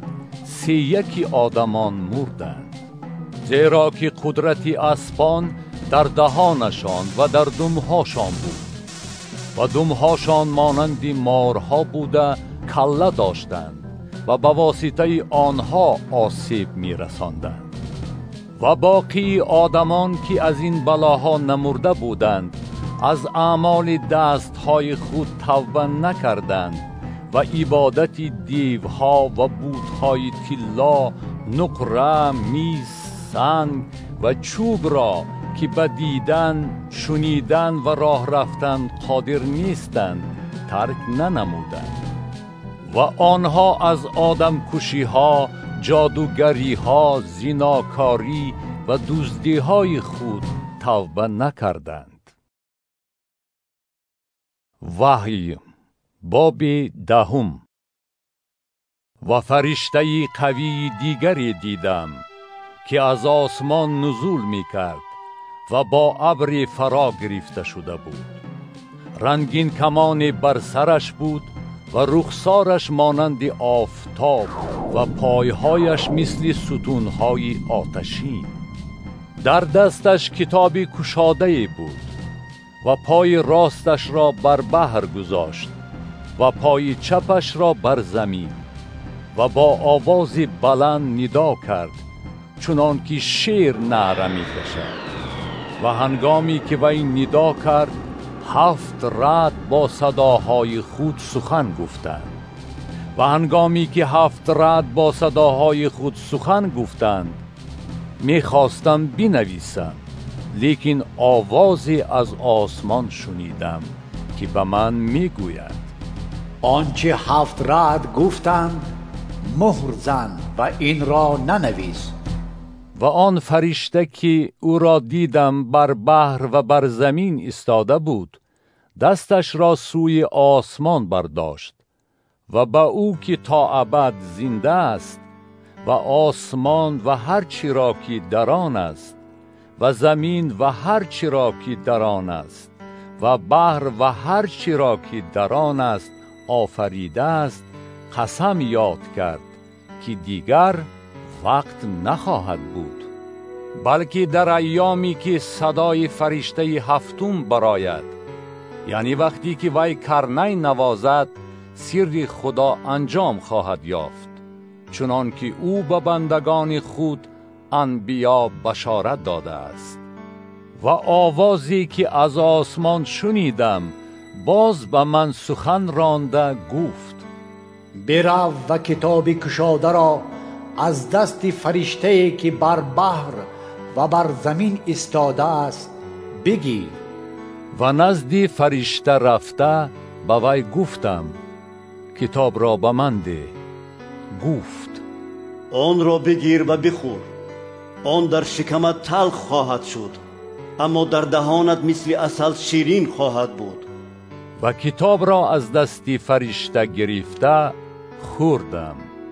3 آدمان مردند، زیرا که قدرت اسبان در دهانشان و در دمهاشان بود و دمهاشان مانند مارها بوده کله داشتند و به واسطه آنها آسیب می‌رساندند. و باقی آدمان که از این بلاها نمرده بودند از اعمال دستهای خود توبه نکردند و عبادت دیوها و بت‌های طلا، نقره، میز، سنگ و چوب را که به دیدن، شنیدن و راه رفتن قادر نیستند ترک ننمودند. و آنها از آدم کشی ها جادوگری ها، زیناکاری و دزدی های خود توبه نکردند. وحی باب 10. و فرشته قوی دیگری دیدم که از آسمان نزول می کرد و با ابر فرا گرفته شده بود. رنگین کمان بر سرش بود و رخسارش مانند آفتاب و پایهایش مثل ستونهای آتشین. در دستش کتابی کشاده بود و پای راستش را بر بحر گذاشت و پای چپش را بر زمین و با آواز بلند ندا کرد چنان که شیر نعره می کشد. و هنگامی که وی ندا کرد 7 رعد با صداهای خود سخن گفتند. و هنگامی که 7 رعد با صداهای خود سخن گفتند می خواستم بنویسم، لیکن آوازی از آسمان شنیدم که به من می گوید آنچه 7 رعد گفتند مهر زن و این را ننویس. و آن فرشته که او را دیدم بر بحر و بر زمین ایستاده بود، دستش را سوی آسمان برداشت و با او که تا ابد زنده است و آسمان و هر چی را که در آن است و زمین و هر چی را که در آن است و بحر و هر چی را که در آن است آفریده است، قسم یاد کرد که دیگر وقت نخواهد بود، بلکه در ایامی که صدای فرشته 7 براید، یعنی وقتی که وی کرنه نوازد، سر خدا انجام خواهد یافت، چنان که او به بندگان خود انبیا بشارت داده است. و آوازی که از آسمان شنیدم باز به من سخن رانده گفت برو و کتاب کشاده را از دست فرشته که بر بحر و بر زمین ایستاده است بگیر. و نزد فرشته رفته به وی گفتم کتاب را به من ده. گفت آن را بگیر و بخور، آن در شکمت تلخ خواهد شد، اما در دهانت مثل عسل شیرین خواهد بود. و کتاب را از دست فرشته گرفته خوردم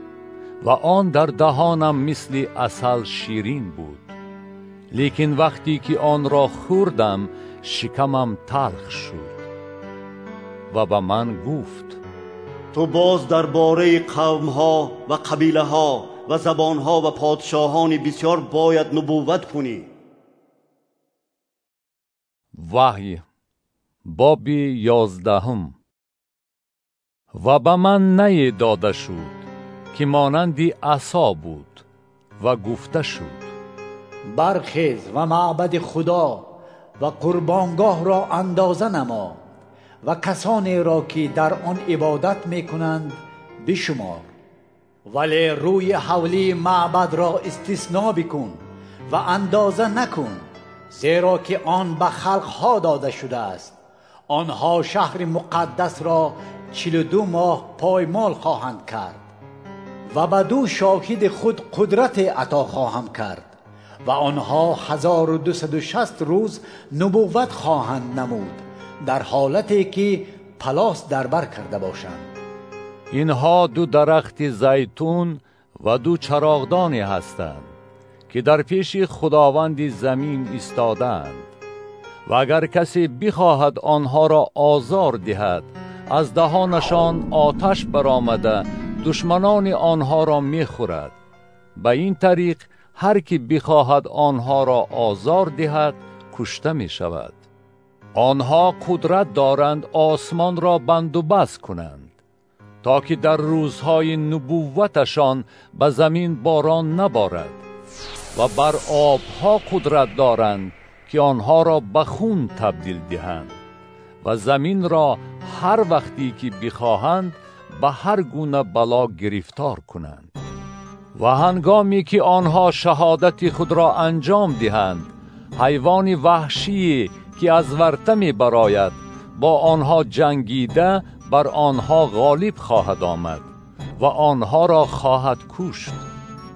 و آن در دهانم مثل عسل شیرین بود، لیکن وقتی که آن را خوردم شکمم تلخ شد. و به من گفت تو باز درباره قومها و قبیله ها و زبانها و پادشاهان بسیار باید نبوت کنی. وحی باب 11. و به من نی داده شد که مانندی عصا بود و گفته شد برخیز و معبد خدا و قربانگاه را اندازه نما و کسانی را که در آن عبادت می کنند بشمار، ولی روی حولی معبد را استثناء بکن و اندازه نکن، زیرا که آن به خلقها داده شده است. آنها شهر مقدس را 42 ماه پایمال خواهند کرد و بدو شاهد خود قدرت عطا خواهم کرد و آنها 1260 روز نبوت خواهند نمود در حالتی که پلاس در بر کرده باشند. اینها 2 درخت زیتون و 2 چراغدانی هستند که در پیش خداوند زمین ایستادند، و اگر کسی بخواهد آنها را آزار دهد، از دهانشان آتش برآمده دشمنان آنها را میخورد. به این طریق هر کی بخواهد آنها را آزار دهد کشته می شود. آنها قدرت دارند آسمان را بند و بست کنند، تا که در روزهای نبوتشان به زمین باران نبارد، و بر آبها قدرت دارند که آنها را به خون تبدیل دهند، و زمین را هر وقتی که بخواهند به هر گونه بلا گرفتار کنند. و هنگامی که آنها شهادت خود را انجام دهند، حیوان وحشی که از ورطه می براید با آنها جنگیده بر آنها غالب خواهد آمد و آنها را خواهد کشت.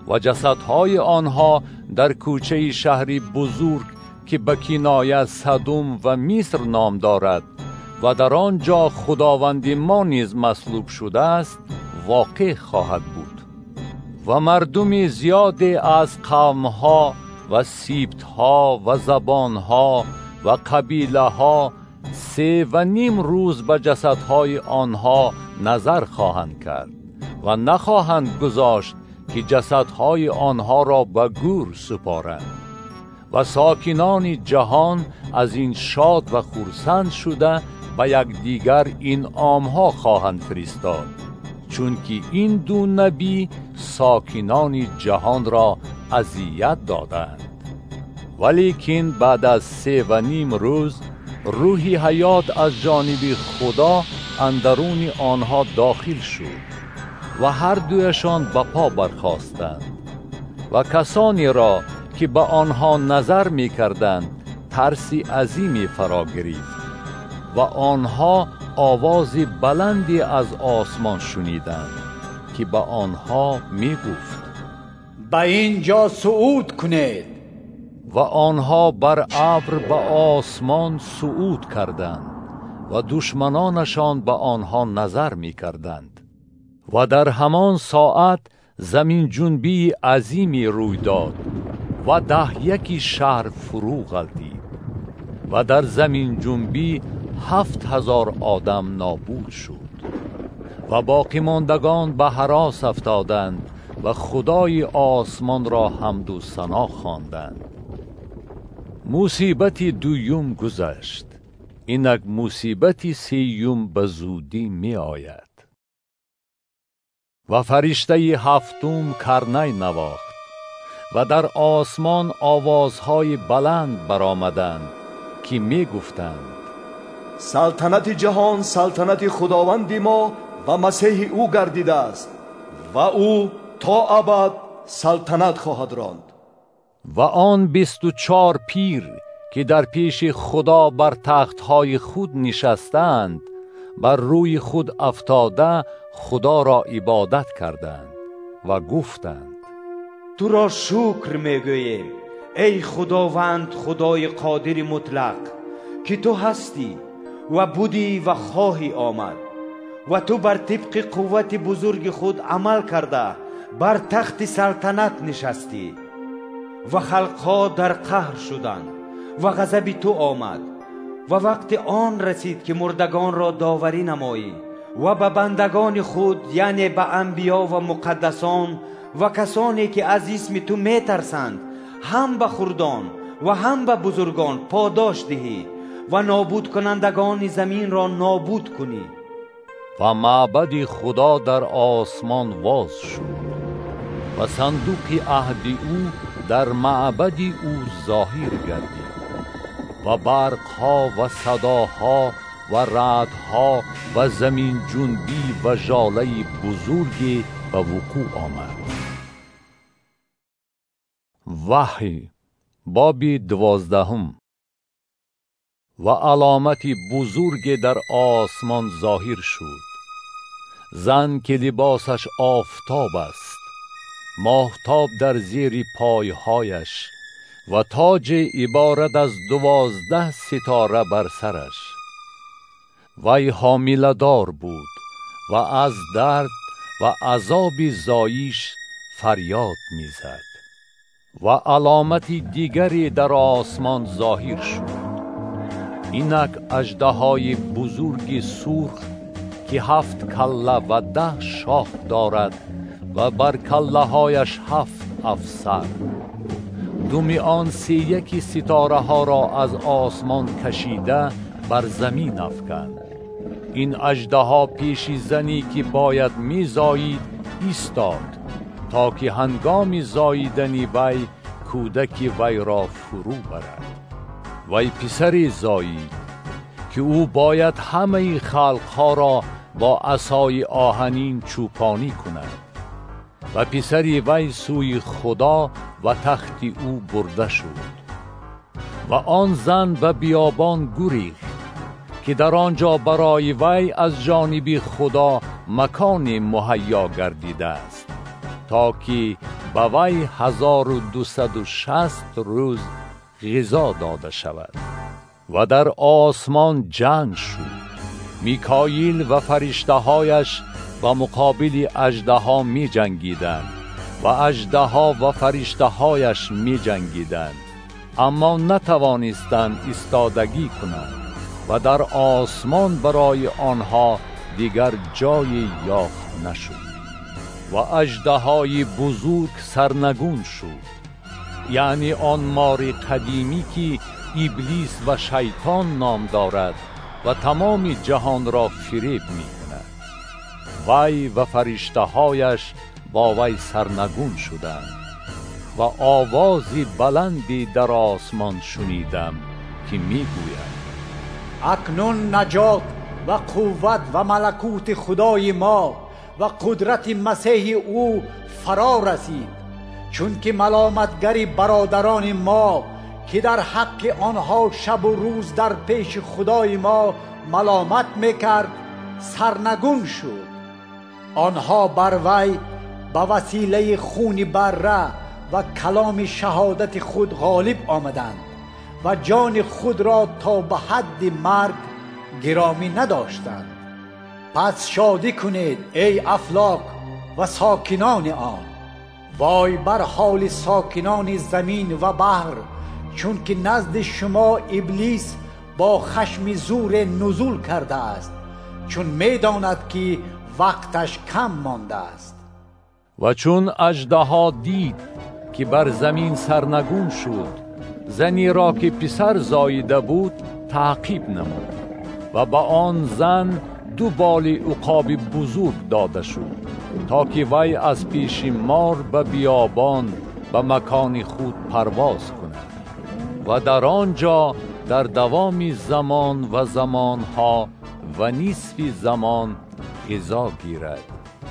و جسدهای آنها در کوچه شهری بزرگ که به کنایه سدوم و مصر نام دارد و در آنجا خداوند ما نیز مصلوب شده است واقع خواهد بود. و مردم زیادی از قومها و سبطها و زبانها و قبیله ها 3.5 روز به جسدهای آنها نظر خواهند کرد و نخواهند گذاشت که جسدهای آنها را به گور سپارند. و ساکنان جهان از این شاد و خرسند شده به یکدیگر این انعامها خواهند فرستاد، چون که این دو نبی ساکنان جهان را اذیت دادند. ولیکن بعد از 3.5 روز روح حیات از جانب خدا اندرون آنها داخل شد و هر دویشان به پا برخاستند و کسانی را که به آنها نظر می کردند ترسی عظیمی فرا گرفت و آنها آواز بلندی از آسمان شنیدند که به آنها می گفت به اینجا صعود کنید. و آنها بر ابر به آسمان صعود کردند و دشمنانشان به آنها نظر می کردند. و در همان ساعت زمین جنبی عظیمی روی داد و 11 شهر فرو غلتید و در زمین جنبی 7,000 آدم نابود شد و باقی ماندگان به هراس افتادند و خدای آسمان را حمد و ثنا خواندند. مصیبت دویم گذشت، اینک مصیبت سیوم به زودی می آید. و فرشته 7 کرنه نواخت و در آسمان آوازهای بلند برآمدند که می گفتند سلطنت جهان سلطنت خداوند ما و مسیح او گردیده است و او تا ابد سلطنت خواهد راند. و آن 24 پیر که در پیش خدا بر تختهای خود نشستند بر روی خود افتاده خدا را عبادت کردند و گفتند تو را شکر میگوییم ای خداوند خدای قادر مطلق که تو هستی و بودی و خواهی آمد و تو بر طبق قوت بزرگ خود عمل کرده بر تخت سلطنت نشستی و خلقها در قهر شدند و غضب تو آمد و وقت آن رسید که مردگان را داوری نمایی و به بندگان خود یعنی به انبیا و مقدسان و کسانی که از اسم تو می ترسند هم به خردان و هم به بزرگان پاداش دهی و نابود کنندگان زمین را نابود کنی. و معبد خدا در آسمان واز شد و صندوق عهد او در معبد او ظاهر گردید و برقها و صداها و رعدها و زمین جنبی و ژاله بزرگی به وقوع آمد. وحی باب 12. و علامتی بزرگ در آسمان ظاهر شد، زن که لباسش آفتاب است، ماهتاب در زیر پایهایش و تاج عبارت از 12 ستاره بر سرش. وی حامله دار بود و از درد و عذاب زایش فریاد میزد. و علامتی دیگری در آسمان ظاهر شد، اینک اژدهای بزرگ سرخ که 7 کله و 10 شاخ دارد و بر کله هایش 7 افسر. دم آن 31 ستاره ها را از آسمان کشیده بر زمین افکند. این اژدها پیش زنی که باید می زایید ایستاد تا که هنگام زاییدن وی کودک وی را فرو برد. وی پسری زایید که او باید همه خلقها را با عصای آهنین چوپانی کند و پسری وی سوی خدا و تخت او برده شد. و آن زن به بیابان گریخت که در آنجا برای وی از جانب خدا مکان مهیا گردیده است تا که به وی 1260 روز غذا داده شود. و در آسمان جنگ شد. میکائیل و فرشته‌هایش با مقابل اژدها می جنگیدند و اژدها و فرشته‌هایش می جنگیدند، اما نتوانستند ایستادگی کنند و در آسمان برای آنها دیگر جای یافت نشد. و اژدهای بزرگ سرنگون شد، یعنی آن مار قدیمی که ابلیس و شیطان نام دارد و تمام جهان را فریب می کند. وی و فرشته‌هایش با وی سرنگون شدند و آوازی بلندی در آسمان شنیدم که می گوید: اکنون نجات و قوت و ملکوت خدای ما و قدرت مسیح او فرا رسید، چون که ملامتگری برادران ما که در حق آنها شب و روز در پیش خدای ما ملامت میکرد سرنگون شد. آنها بر وی به وسیله خون بره و کلام شهادت خود غالب آمدند و جان خود را تا به حد مرگ گرامی نداشتند. پس شادی کنید ای افلاک و ساکنان آن. وای بر حال ساکنان زمین و بحر، چون که نزد شما ابلیس با خشم زور نزول کرده است، چون میداند که وقتش کم مانده است. و چون اژدها دید که بر زمین سرنگون شد، زنی را که پسر زاییده بود تعقیب نمود و با آن زن 2 بال عقاب بزرگ داده شد، تا که وی از پیش مار به بیابان به مکان خود پرواز کند و در آنجا در دوام زمان و زمانها و نصف زمان غذا گیرد.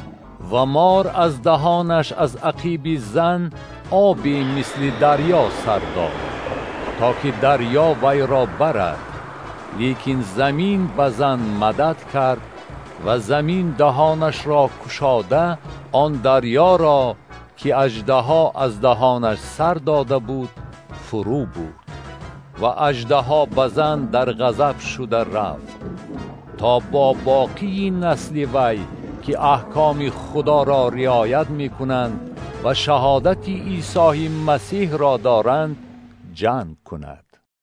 و مار از دهانش از عقیب زن آبی مثل دریا سر داد، تا که دریا وی را برد. لیکن زمین به زن مدد کرد و زمین دهانش را گشاده آن دریا را که اژدها از دهانش سر داده بود فرو برد. و اژدها به زن در غضب شده رفت، تا با باقی نسل وی که احکام خدا را رعایت می کنند و شهادت عیسی مسیح را دارند جنگ کند.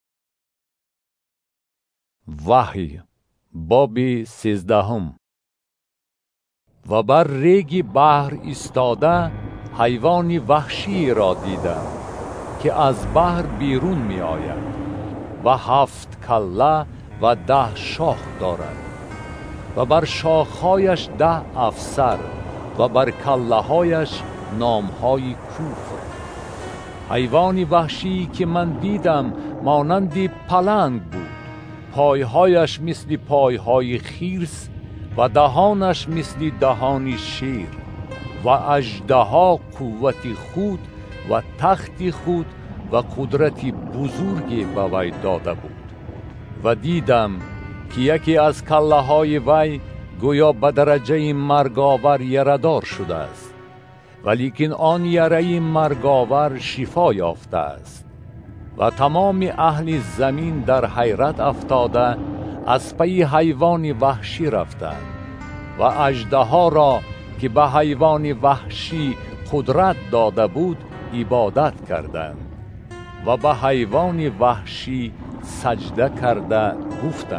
وحی باب 13. و بر ریگ بحر ایستاده حیوان وحشی را دیدم که از بحر بیرون می آید و 7 کله و 10 شاخ دارد و بر شاخهایش 10 افسر و بر کله هایش نامهای کفر. حیوان وحشی که من دیدم مانند پلنگ بود، پایهایش مثل پایهای خرس و دهانش مثل دهان شیر. و اژدها قوت خود و تخت خود و قدرت بزرگی به وی داده بود. و دیدم که یکی از کله های وی گویا به درجه مرگاور یره‌دار شده است، ولیکن آن یره مرگاور شفا یافته است. و تمام اهل زمین در حیرت افتاده از پی حیوان وحشی رفتند و اژدها را که به حیوان وحشی قدرت داده بود عبادت کردند و به حیوان وحشی سجده کرده گفتند: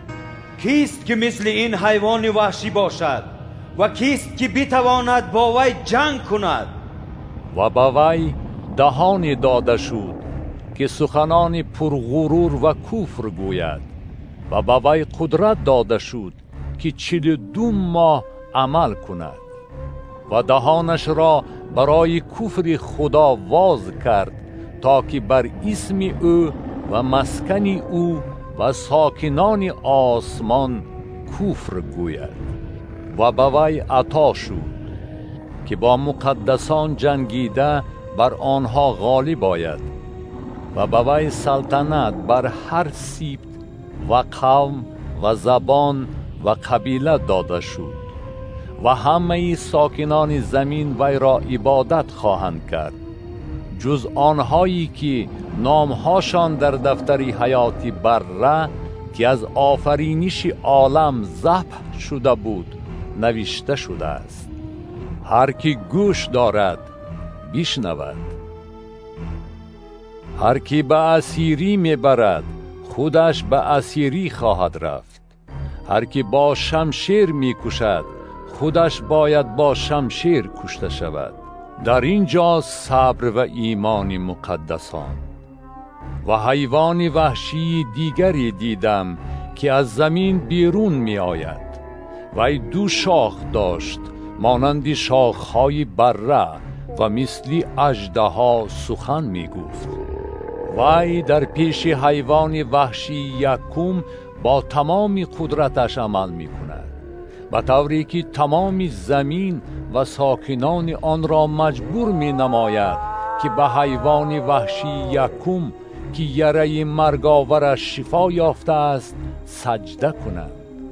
کیست که مثل این حیوان وحشی باشد و کیست که بتواند با وی جنگ کند؟ و به وی دهانی داده شد که سخنان پرغرور و کفر گوید و به وی قدرت داده شد که 42 ماه عمل کند و دهانش را برای کفر خدا واز کرد، تا که بر اسم او و مسکن او و ساکنان آسمان کفر گوید. و به وی عطا شد که با مقدسان جنگیده بر آنها غالب آید و به وی سلطنت بر هر سبط و قوم و زبان و قبیله داده شد و همه ساکنان زمین وی را عبادت خواهند کرد، جز آنهایی که نامهاشان در دفتر حیات بره که از آفرینش عالم ذبح شده بود نوشته شده است. هر کی گوش دارد بشنود. هر کی به اسیری میبرد خودش به اسیری خواهد رفت. هر کی با شمشیر میکشد خودش باید با شمشیر کشته شود. در اینجا صبر و ایمان مقدسان. و حیوان وحشی دیگری دیدم که از زمین بیرون می آید. وی 2 شاخ داشت مانند شاخهای بره و مثل اژدها سخن می گفت. وی در پیش حیوان وحشی یکم با تمام قدرتش عمل می کند، به طوری که تمام زمین و ساکنان آن را مجبور می نماید که به حیوان وحشی یکم که یره مرگاورش شفا یافته است سجده کنند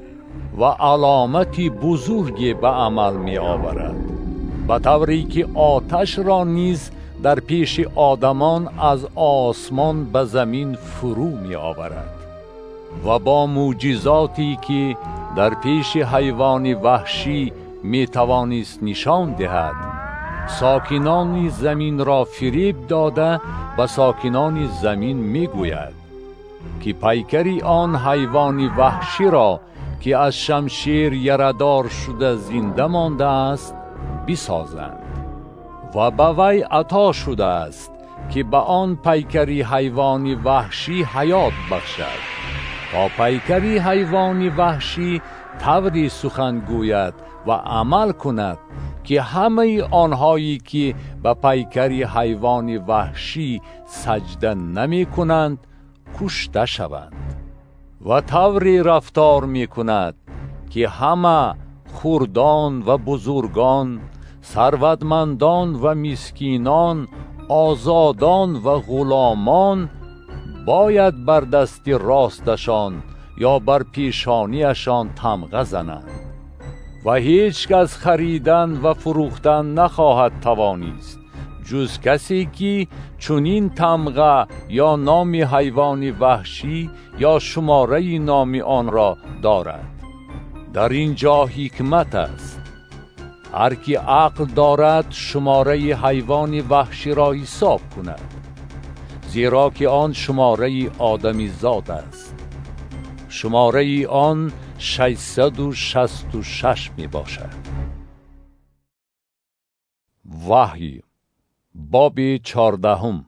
و علامتی بزرگی به عمل می آورد، به طوری که آتش را نیز در پیش آدمان از آسمان به زمین فرو می آورد. و با معجزاتی که در پیش حیوان وحشی می توانست نشان دهد، ساکنان زمین را فریب داده به ساکنان زمین می گوید که پیکری آن حیوان وحشی را که از شمشیر یردار شده زنده مانده است بسازند. و به وی عطا شده است که به آن پیکری حیوان وحشی حیات بخشد، تا پیکری حیوان وحشی طوری سخن گوید و عمل کند که همه آنهایی که به پیکری حیوان وحشی سجده نمی کنند کشته شوند، و طوری رفتار می کند که همه خردان و بزرگان، ثروتمندان و مسکینان، آزادان و غلامان باید بر دست راستشان یا بر پیشانیشان تمغه زنند و هیچ کس خریدن و فروختن نخواهد توانست جز کسی که چنین تمغه یا نام حیوان وحشی یا شماره نام آن را دارد. در اینجا حکمت است. هر کی عقل دارد شماره حیوان وحشی را حساب کند، زیرا که آن شماره آدمی زاد است. شماره آن 666 می باشد. وحی باب 14.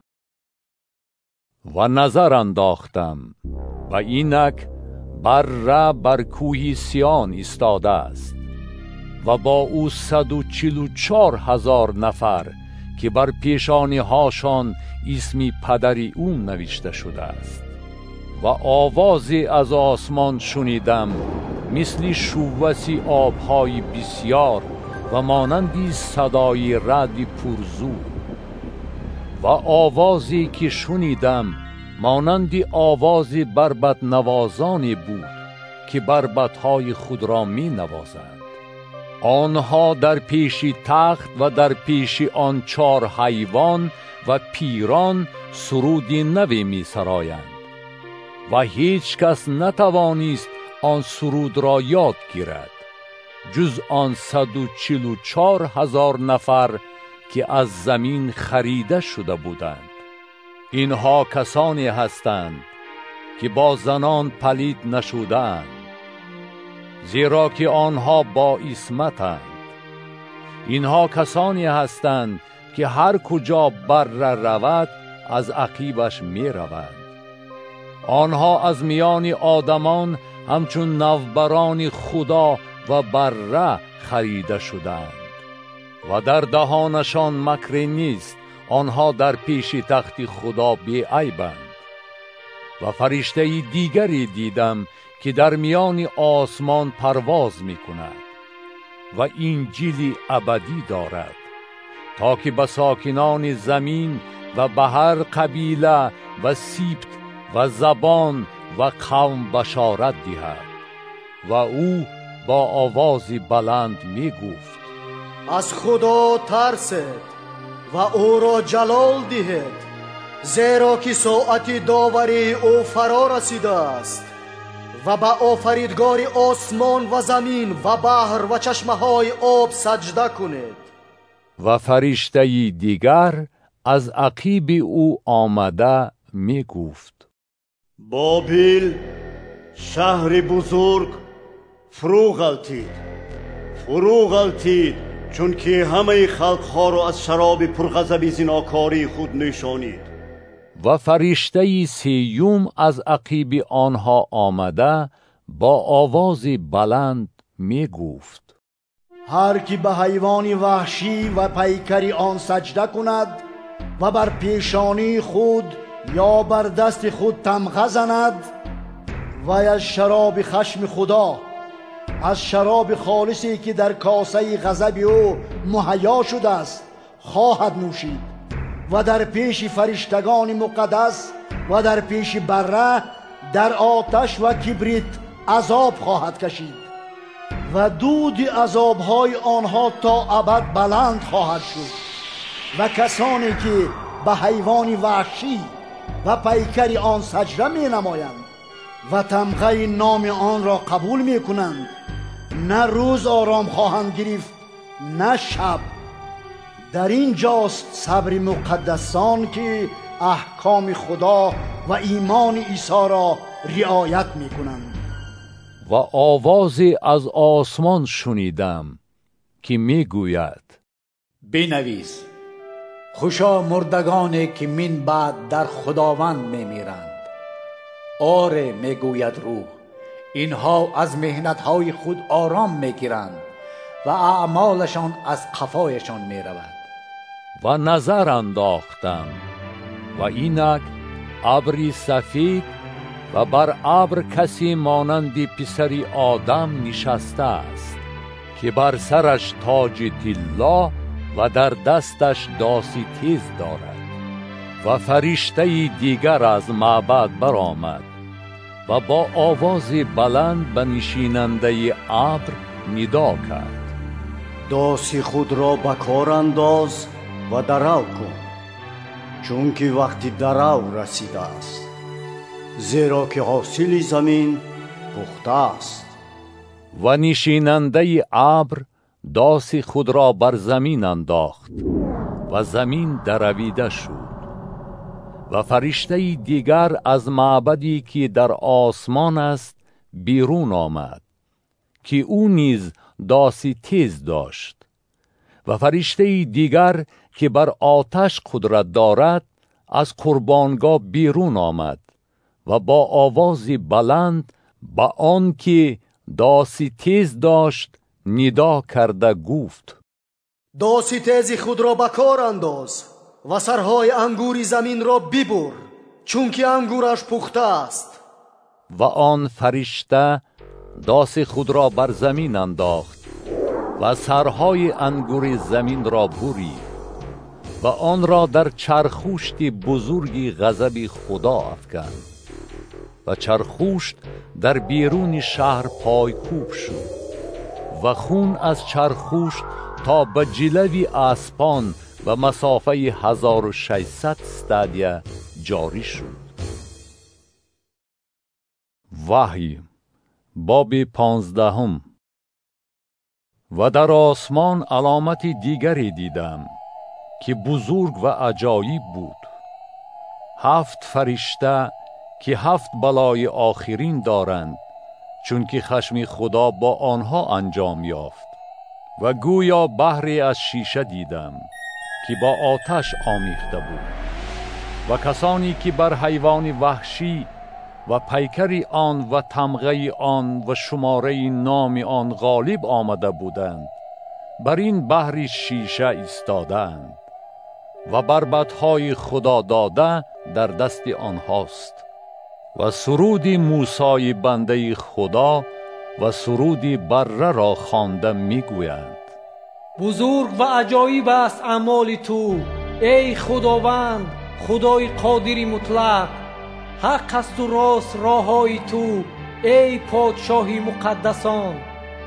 و نظر انداختم و اینک بره بر کوه سیان ایستاده است و با او 144,000 نفر که بر پیشانی هاشان اسم پدری او نوشته شده است. و آوازی از آسمان شنیدم مثل شووسی آبهای بسیار و مانندی صدای رعد پرزور. و آوازی که شنیدم مانندی آوازی بربط نوازانی بود که بربطهای خود را می نوازند. آنها در پیش تخت و در پیش آن 4 حیوان و پیران سرودی نوی می سرایند و هیچ کس نتوانست آن سرود را یاد گیرد جز آن 144,000 نفر که از زمین خریده شده بودند. اینها کسانی هستند که با زنان پلید نشدند، زیرا که آنها با عصمتند. اینها کسانی هستند که هر کجا بره رود از عقیبش می روند. آنها از میان آدمان همچون نوبران خدا و بره خریده شدند و در دهانشان مکری نیست. آنها در پیش تخت خدا بی عیبند. و فرشته دیگری دیدم که در میان آسمان پرواز می کند و انجیل ابدی دارد تا که به ساکنان زمین و به هر قبیله و سبط و زبان و قوم بشارت دهد. و او با آوازی بلند می گفت: از خدا ترسید و او را جلال دهید، زیرا که ساعت داوری او فرا رسیده است. و به آفریدگار آسمان و زمین و بحر و چشمه های آب سجده کنید. و فرشته دیگر از عقیب او آمده می گفت: بابل شهر بزرگ فرو غلتید، چون که همه خلقها را از شراب پرغضب زناکاری خود نشانید. و فرشته سیوم از عقیب آنها آمده با آوازی بلند می گفت: هر کی به حیوان وحشی و پیکری آن سجده کند و بر پیشانی خود یا بر دست خود تمغه زند و از شراب خشم خدا، از شراب خالصی که در کاسه غضب او مهیا شده است خواهد نوشید و در پیش فرشتگان مقدس و در پیش بره در آتش و کبریت عذاب خواهد کشید و دود عذابهای آنها تا ابد بلند خواهد شد. و کسانی که به حیوان وحشی و پیکر آن سجده می نمایند و تمغه نام آن را قبول می کنند، نه روز آرام خواهند گرفت نه شب. در این جاست صبر مقدسان که احکام خدا و ایمان عیسی را رعایت می کنند. و آوازی از آسمان شنیدم که می گوید: بنویس: خوشا مردگانی که من بعد در خداوند می میرند. آره، می گوید روح، اینها از مهنتهای خود آرام می گیرند و اعمالشان از قفایشان می رود. و نظر انداختم و اینک ابری سفید و بر ابر کسی مانند پسری آدم نشسته است که بر سرش تاج طلا و در دستش داسی تیز دارد. و فرشته دیگر از معبد برآمد و با آوازی بلند به نشیننده ابر ندا کرد: داسی خود را به کار انداز و درو کن، چون که وقتی درو رسیده است، زیرا که حاصل زمین پخته است. و نشیننده ابر داسی خود را بر زمین انداخت و زمین درویده شد. و فرشته دیگر از معبدی که در آسمان است بیرون آمد که او نیز داسی تیز داشت. و فرشته دیگر که بر آتش قدرت دارد از قربانگاه بیرون آمد و با آوازی بلند به آن که داسی تیز داشت ندا کرده گفت: داسی تیز خود را به کار انداز و سرهای انگوری زمین را ببر، چون که انگورش پخته است. و آن فرشته داسی خود را بر زمین انداخت و سرهای انگور زمین را برید و آن را در چرخوشت بزرگی غضب خدا افکند. و چرخوشت در بیرون شهر پایکوب شد و خون از چرخوشت تا به جلوی اسپان و مسافه 1600 استادیه جاری شد. وحی باب 15. و در آسمان علامت دیگری دیدم که بزرگ و عجایب بود: 7 فرشته که 7 بلای آخرین دارند، چون که خشم خدا با آنها انجام یافت. و گویا بحری از شیشه دیدم که با آتش آمیخته بود. و کسانی که بر حیوان وحشی و پیکر آن و تمغه آن و شماره نام آن غالب آمده بودند، بر این بحر شیشه ایستادند و بربطهای خدا داده در دست آنهاست. و سرود موسی بنده خدا و سرود بره را خوانده میگویند: بزرگ و عجایب است اعمال تو ای خداوند، خدای قادر مطلق. حق است و راست راههای تو ای پادشاهی مقدسان.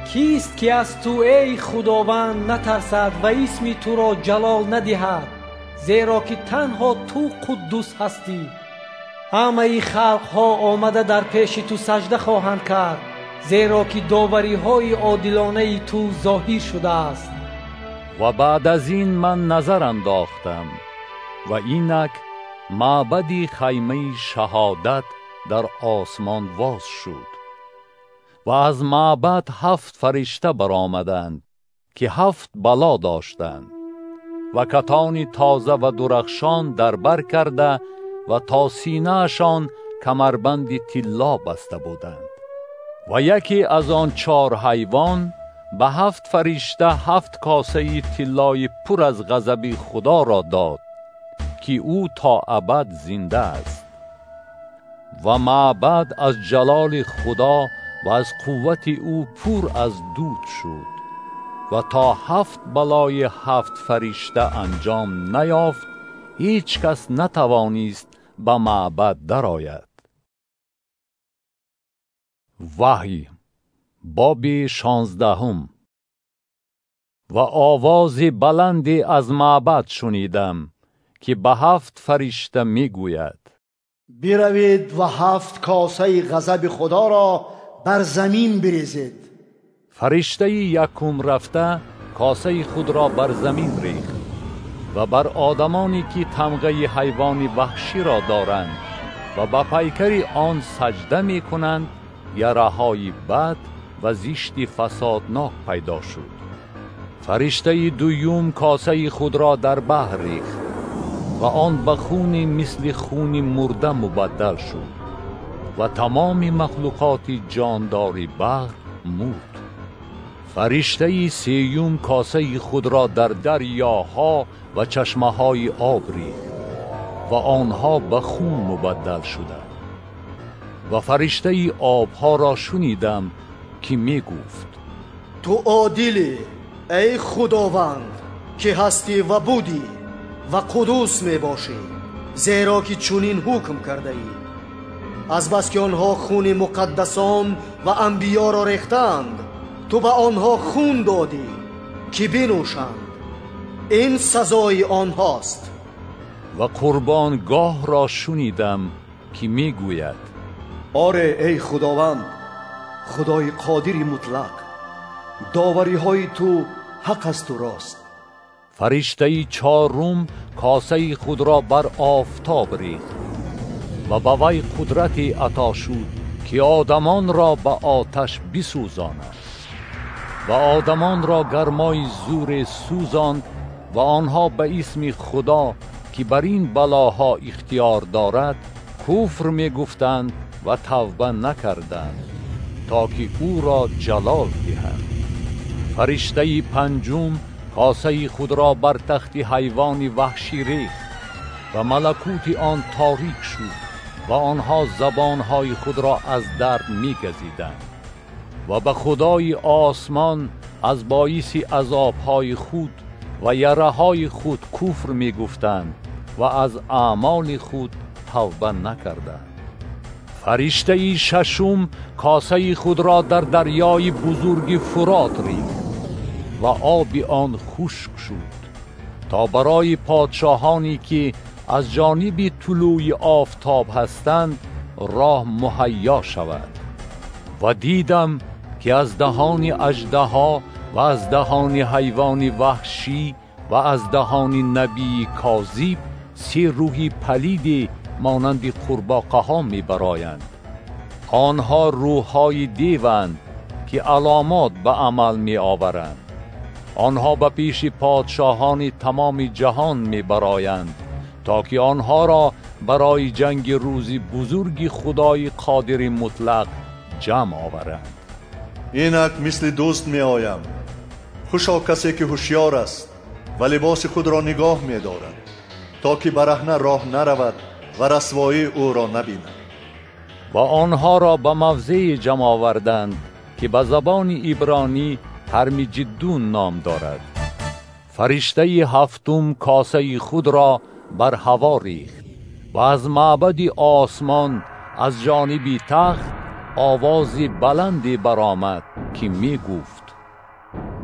کیست که از تو ای خداوند نترسد و اسم تو را جلال ندهد؟ زیرا که تنها تو قدوس هستی. همه خلق ها آمده در پیش تو سجده خواهند کرد، زیرا که داوری های عادلانه تو ظاهر شده است. و بعد از این من نظر انداختم و اینک معبدی خیمه شهادت در آسمان واز شد و از معبد 7 فرشته برآمدند که 7 بلا داشتند و کتانی تازه و درخشان در بر کرده و تا سینه‌شان کمربند طلا بسته بودند. و یکی از آن 4 حیوان به 7 فرشته 7 کاسه طلای پر از غضب خدا را داد که او تا ابد زنده است. و معبد از جلال خدا و از قوت او پر از دود شد و تا 7 بلای 7 فرشته انجام نیافت، هیچ کس نتوانست به معبد درآید. وحی باب 16. و آواز بلندی از معبد شنیدم که به 7 فرشته می گوید: بروید و 7 کاسه غضب خدا را بر زمین بریزید. فرشته یکم رفته کاسه خود را بر زمین ریخت و بر آدمانی که تمغه حیوان وحشی را دارند و به پیکر آن سجده می کنند یره‌های بد و زشت فسادناک پیدا شد. فرشته دوم کاسه خود را در بحر ریخت و آن به خون مثل خون مرده مبدل شد و تمام مخلوقات جاندار بحر مرد. فرشته سیوم کاسه خود را در دریاها و چشمه‌های آب ریخت و آنها به خون مبدل شدند. و فرشته آبها را شنیدم که می گفت: تو عادلی ای خداوند که هستی و بودی و قدوس می باشی، زیرا که چنین حکم کرده ای. از بس که آنها خون مقدسان و انبیا را ریختند، تو به آنها خون دادی که بنوشند. این سزای آنهاست. و قربانگاه را شنیدم که می گوید: آره ای خداوند، خدای قادری مطلق، داوری های تو حق است و راست. فرشته 4 کاسه خود را بر آفتاب ریخت و به وی قدرتی عطا شد که آدمان را به آتش بسوزاند و آدمان را گرمای زور سوزاند و آنها به اسم خدا که بر این بلاها اختیار دارد کفر می گفتند و توبه نکردند تا که او را جلال دهند. فرشته 5 کاسه خود را بر تخت حیوان وحشی ریخت و ملکوت آن تاریک شد و آنها زبانهای خود را از درد می گزیدند و به خدای آسمان از باعث عذابهای خود و یره‌های خود کفر می گفتند و از اعمال خود توبه نکردند. فرشته 6 کاسه خود را در دریای بزرگ فرات ریخت و آب آن خشک شد تا برای پادشاهانی که از جانب طلوع آفتاب هستند راه مهیا شود. و دیدم که از دهان اژدها و از دهان حیوان وحشی و از دهان نبی کاذب 3 روح پلید مانند قورباغه ها می برآیند. آنها روح‌های دیوند که علامات به عمل می آورند. آنها به پیش پادشاهان تمام جهان می برآیند تا که آنها را برای جنگ روز بزرگ خدای قادر مطلق جمع آورند. اینک مثل دوست می آیم. خوشا کسی که هوشیار است و لباس خود را نگاه می دارد تا که برهنه راه نرود و رسوایی او را نبیند. و آنها را به موضع جمع آوردند که به زبان عبرانی هرمجدون نام دارد. فرشته 7 کاسه خود را بر هوا ریخت و از معبد آسمان از جانب تخت آواز بلندی برآمد که می گفت: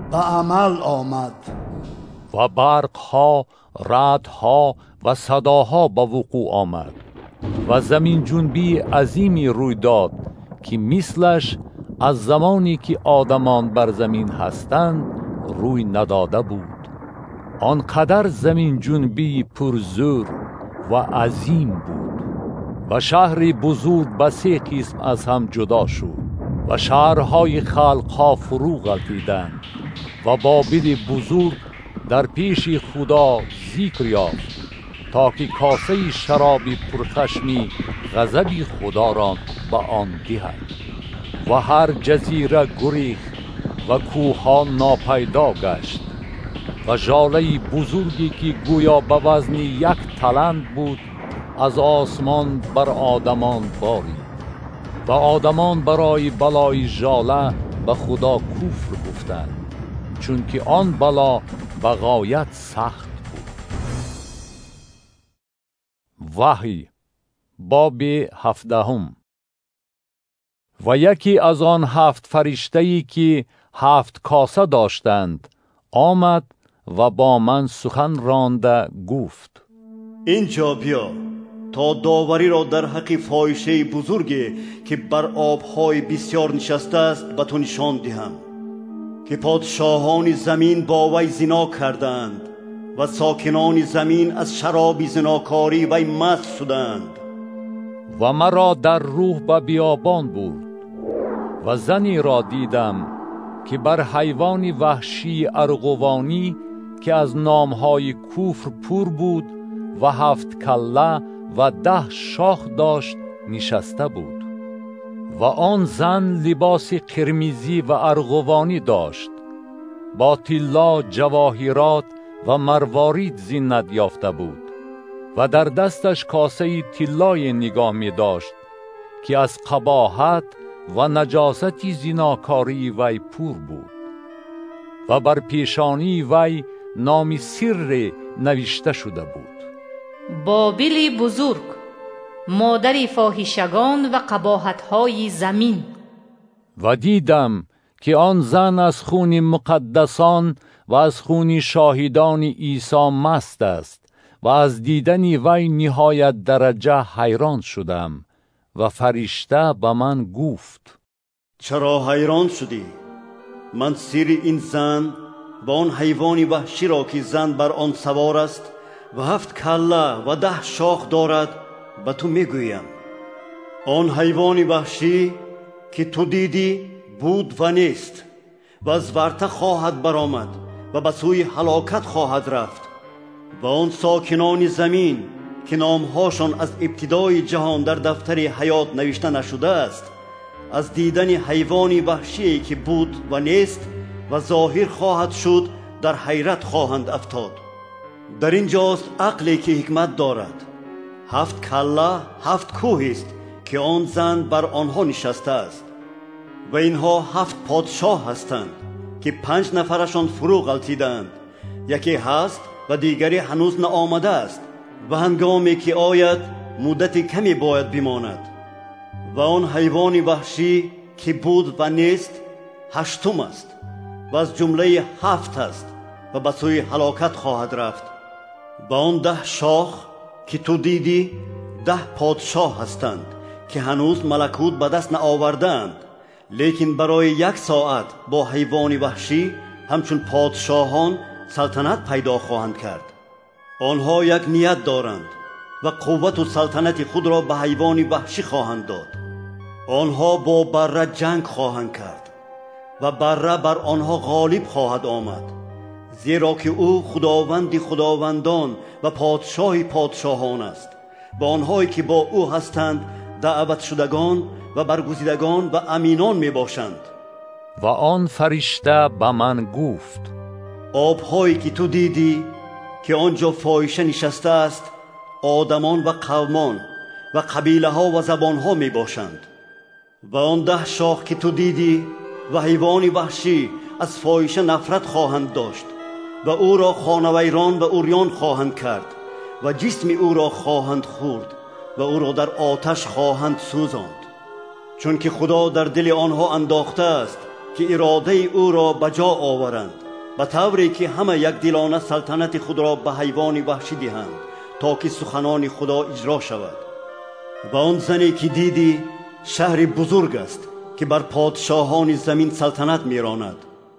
به عمل آمد و برقها، رعدها و صداها به وقوع آمد و زمین جنبی عظیمی روی داد که مثلش از زمانی که آدمان بر زمین هستند روی نداده بود. آنقدر زمین جنبی پرزور و عظیم بود و شهری بزرگ به 3 قسم از هم جدا شد و شهرهای خلقها فرو غلطیدند و بابل بزرگ در پیش خدا ذکر یافت تا که کاسه شراب پرخشمی غضب خدا را به آن دهد و هر جزیره گریخت و کوهها ناپیدا گشت و ژاله بزرگی که گویا به وزن 1 تلنت بود از آسمان بر آدمان بارید و آدمان برای بلای ژاله به خدا کفر گفتند چون که آن بلا به غایت سخت بود. وحی باب 17. و یکی از آن 7 فرشته‌ای که 7 کاسه داشتند آمد و با من سخن رانده گفت: اینجا بیا تا داوری را در حق فاحشه بزرگی که بر آبهای بسیار نشسته است به تو نشان دهم که پادشاهان زمین با وی زنا کردند و ساکنان زمین از شراب زناکاری وی مست شدند. و مرا در روح به بیابان برد و زنی را دیدم که بر حیوان وحشی ارغوانی که از نامهای کفر پر بود و 7 کله و 10 شاخ داشت نشسته بود و آن زن لباس قرمزی و ارغوانی داشت با طلا، جواهرات و مروارید زینت یافته بود و در دستش کاسه طلای نگاه می داشت که از قباحت و نجاست زناکاری وی پر بود و بر پیشانی وی نام سر نوشته شده بود: بابل بزرگ، مادر فاحشگان و قباحت‌های زمین. و دیدم که آن زن از خون مقدسان و از خون شاهدان عیسی مست است و از دیدن وی نهایت درجه حیران شدم و فرشته به من گفت: چرا حیران شدی؟ من سر این زن و آن حیوان وحشی را که زن بر آن سوار است و 7 کله و 10 شاخ دارد به تو میگویم. آن حیوان وحشی که تو دیدی بود و نیست و از ورطه خواهد برآمد و به سوی هلاکت خواهد رفت و آن ساکنان زمین که نامهاشان از ابتدای جهان در دفتر حیات نوشته نشده است از دیدن حیوان وحشی که بود و نیست و ظاهر خواهد شد در حیرت خواهند افتاد. در اینجاست عقلی که حکمت دارد. 7 کله 7 کوه است که آن زن بر آنها نشسته است و اینها 7 پادشاه هستند که 5 نفرشان فرو غلطیدند. یکی هست و دیگری هنوز نآمده است و هنگامی که آید مدت کمی باید بماند. و آن حیوان وحشی که بود و نیست 8م است و از جمله 7 است و به سوی هلاکت خواهد رفت. و آن 10 شاخ که تو دیدی 10 پادشاه هستند که هنوز ملکوت به دست نآوردند، لیکن برای 1 ساعت با حیوان وحشی همچون پادشاهان سلطنت پیدا خواهند کرد. آنها یک نیت دارند و قوت و سلطنت خود را به حیوان وحشی خواهند داد. آنها با بره جنگ خواهند کرد و بره بر آنها غالب خواهد آمد، زیرا که او خداوند خداوندان و پادشاه پادشاهان است. با آنهایی که با او هستند دعوت شدگان و برگزیدگان و امینان می باشند. و آن فرشته به من گفت: آبهایی که تو دیدی که آنجا فاحشه نشسته است آدمان و قومان و قبیله ها و زبان ها می باشند. و آن 10 شاخ که تو دیدی و حیوان وحشی از فاحشه نفرت خواهند داشت و او را خانویران و اوریان خواهند کرد و جسم او را خواهند خورد و او را در آتش خواهند سوزاند، چون که خدا در دل آنها انداخته است که اراده او را به جا آورند، به طوری که همه یک دلانه سلطنت خود را به حیوان وحشی دهند تا که سخنان خدا اجرا شود. و آن زنی که دیدی شهر بزرگ است که بر پادشاهان زمین سلطنت میراند.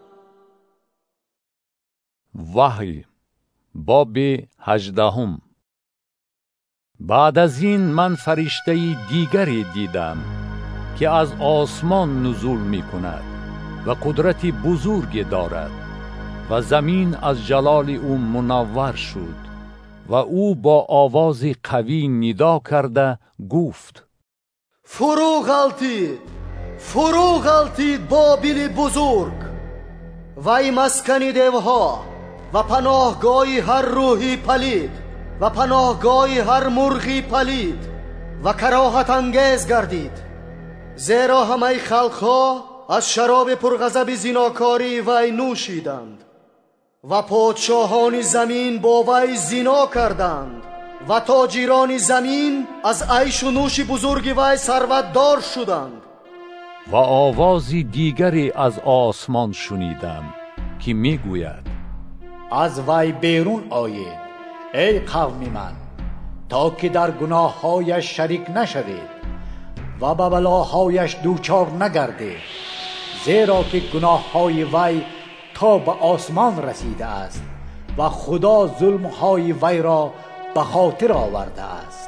وحی باب 18. بعد از این من فرشته دیگری دیدم که از آسمان نزول می کند و قدرتی بزرگی دارد و زمین از جلال او منور شد و او با آوازی قوی ندا کرده گفت: فرو غلطید بابل بزرگ، وی مسکن دیوها و پناهگاه هر روحی پلید و پناهگاه هر مرغی پلید و کراهت انگیز گردید، زیرا همه خلقها از شراب پرغضب زناکاری وی نوشیدند و پادشاهان زمین با وی زنا کردند و تاجران زمین از عیش و نوش بزرگ وی ثروتدار شدند. و آوازی دیگری از آسمان شنیدم که میگوید: از وی بیرون آیید ای قوم من، تا که در گناههایش شریک نشوید و به بلاهایش دوچار نگردید، زیرا که گناههای وی تا به آسمان رسیده است و خدا ظلمهای وی را به خاطر آورده است.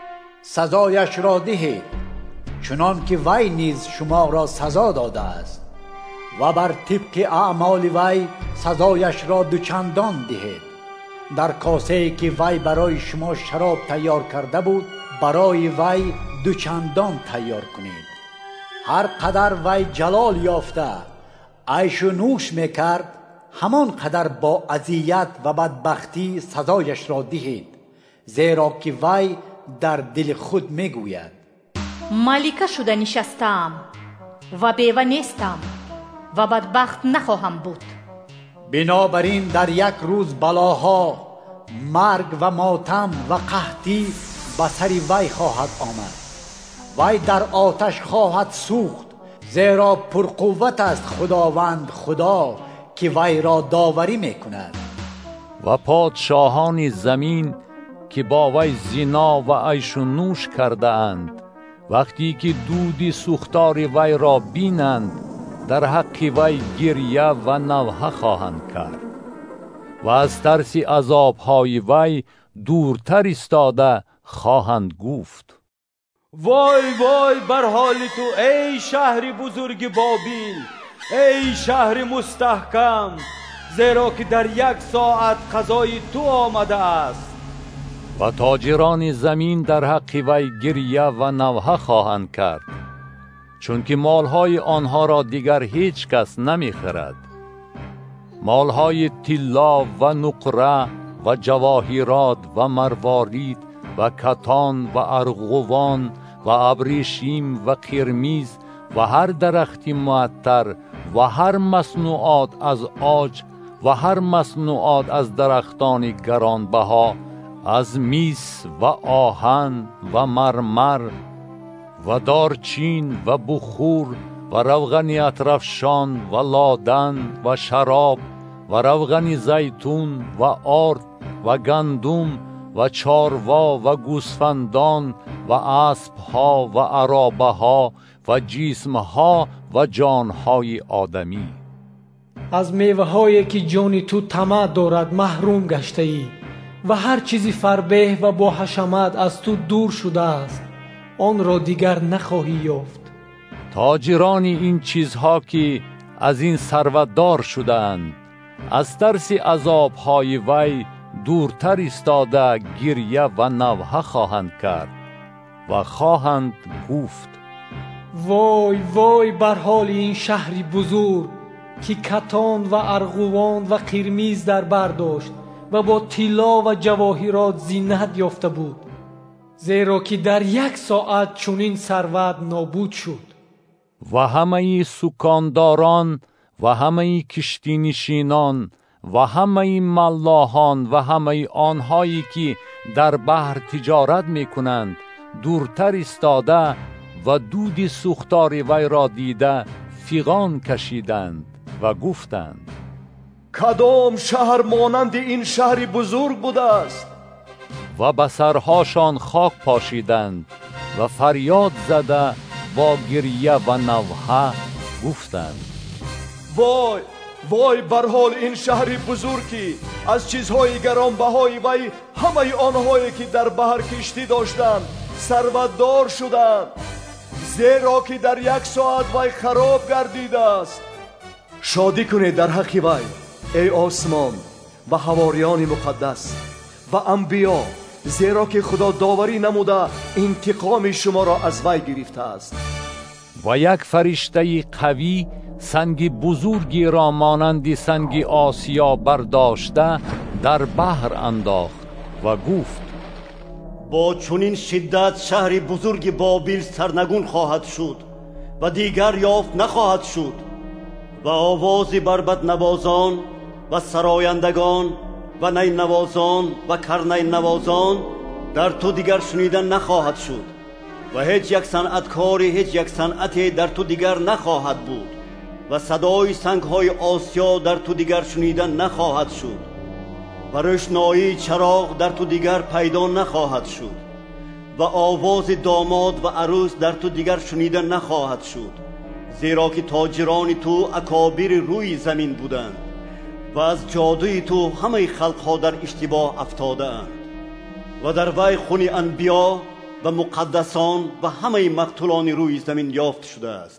سزایش را دهید چنان که وی نیز شما را سزا داده است و بر طبق اعمال وی سزایش را دوچندان دهید. در کاسه که وی برای شما شراب تیار کرده بود، برای وی دوچندان تیار کنید. هر قدر وی جلال یافته عیش و نوش میکرد، همان قدر با اذیت و بدبختی سزایش را دهید، زیرا که وی در دل خود میگوید: ملکه شده نشستم و بیوه نیستم و بدبخت نخواهم بود. بنابراین در یک روز بلاها، مرگ و ماتم و قحطی به سر وی خواهد آمد. وی در آتش خواهد سوخت، زیرا پرقوت است خداوند خدا که وی را داوری میکند. و پادشاهان زمین که با وی زنا و عیش و نوش کرده اند، وقتی که دودی سوختار وی را بینند، در حق وی گریه و نوحه خواهند کرد و از ترس عذابهای وی دورتر ایستاده خواهند گفت: وای وای بر حال تو ای شهر بزرگ بابل، ای شهر مستحکم، زیرا که در یک ساعت قضای تو آمده است. و تاجران زمین در حق وی گریه و نوحه خواهند کرد، چون که مالهای آنها را دیگر هیچ کس نمی خرد. مالهای طلا و نقره و جواهرات و مروارید و کتان و ارغوان و ابریشم و قرمز و هر درخت معطر و هر مصنوعات از عاج و هر مصنوعات از درختان گرانبها، از میس و آهن و مرمر و دارچین و بخور و روغن عطرافشان و لادن و شراب و روغن زیتون و آرد و گندم و چاروا و گوسفندان و اسبها و عرابه ها و جسمها و جانهای آدمی. از میوه هایی که جان تو طمع دارد محروم گشته ای و هر چیزی فربه و با حشمت از تو دور شده است، آن را دیگر نخواهی یافت. تاجران این چیزها که از این ثروتدار شدند، از ترس عذابهای وی دورتر ایستاده گریه و نوحه خواهند کرد و خواهند گفت: وای وای بر حال این شهری بزرگ که کتان و ارغوان و قرمز در بر داشت و با طلا و جواهرات زینت یافته بود، زیرا که در یک ساعت چنین ثروت نابود شد. و همه سکانداران و همه کشتی نشینان و همه ملاحان و همه آنهایی که در بحر تجارت میکنند دورتر ایستاده و دود سوختار وی را دیده فیغان کشیدند و گفتند کدام شهر مانند این شهری بزرگ بوده است؟ و به سرهاشان خاک پاشیدند و فریاد زده با گریه و نوحه گفتند وای وای بر حال این شهری بزرگی از چیزهای گرانبهای وی همه آنهایی که در بحر کشتی داشتند ثروتدار شدند، زیرا که در یک ساعت وی خراب گردیده است. شادی کنید در حق وی ای آسمان و حواریان مقدس و انبیا، زیرا که خدا داوری نموده انتقام شما را از وی گرفته است. و یک فرشته قوی سنگ بزرگی را مانند سنگ آسیا برداشته در بحر انداخت و گفت با چنین شدت شهر بزرگ بابل سرنگون خواهد شد و دیگر یافت نخواهد شد و آواز بر بدنوازان و سرایندگان و نی نوازان و کرنی نوازان در تو دیگر شنیدن نخواهد شد و هیچ یک صنعتکاری هیچ یک صنعتی در تو دیگر نخواهد بود و صدای سنگ‌های آسیا در تو دیگر شنیدن نخواهد شد و روشنایی چراغ در تو دیگر پیدا نخواهد شد و آواز داماد و عروس در تو دیگر شنیدن نخواهد شد، زیرا که تاجران تو اکابر روی زمین بودند و از جادوی تو همه خلقها در اشتباه افتاده اند و در وی خون انبیا و مقدسان و همه مقتولان روی زمین یافت شده است.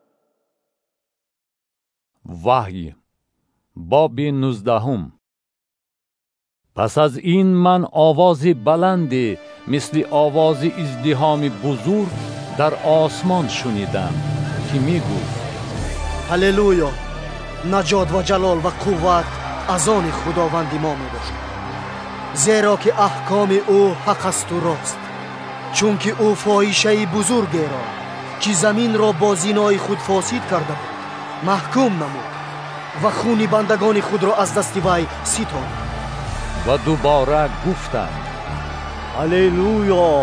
وحی باب 19. پس از این من آواز بلندی مثل آواز ازدحام بزرگ در آسمان شنیدم که می گفت هللویا، نجات و جلال و قوت از آن خداوند ما می باشد، زیرا که احکام او حق است و راست، چون که او فاحشه بزرگی را که زمین را با زینای خود فاسد کرده بود محکوم نمود و خون بندگان خود را از دست وی ستاند. و دوباره گفتند هللویا،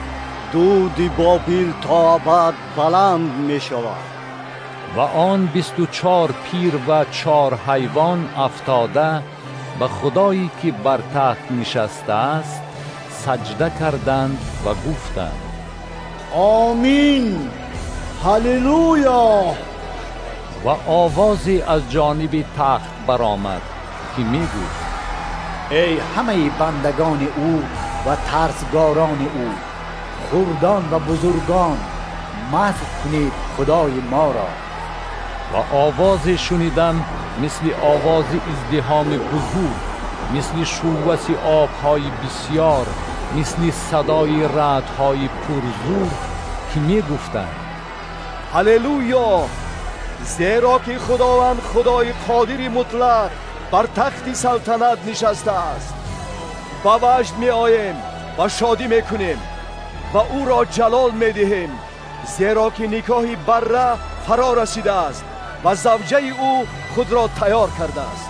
دود بابل تا ابد بلند می شود و آن 24 پیر و 4 حیوان افتاده به خدایی که بر تخت نشسته است سجده کردند و گفتند آمین، هللویا. و آوازی از جانب تخت برآمد که می گفت ای همه بندگان او و ترسگاران او، خردان و بزرگان، مدح کنید خدای ما را. و آوازی شنیدم مثل آواز ازدحام بزرگ، مثل شووس آبهای بسیار، مثل صدای رعدهای پرزور که می گفتند هللویا، زیرا که خداوند خدای قادر مطلق بر تخت سلطنت نشسته است. با وجد می آییم و شادی می کنیم و او را جلال می دهیم، زیرا که نکاح بره فرا رسیده است و زوجه او خود را تیار کرده است.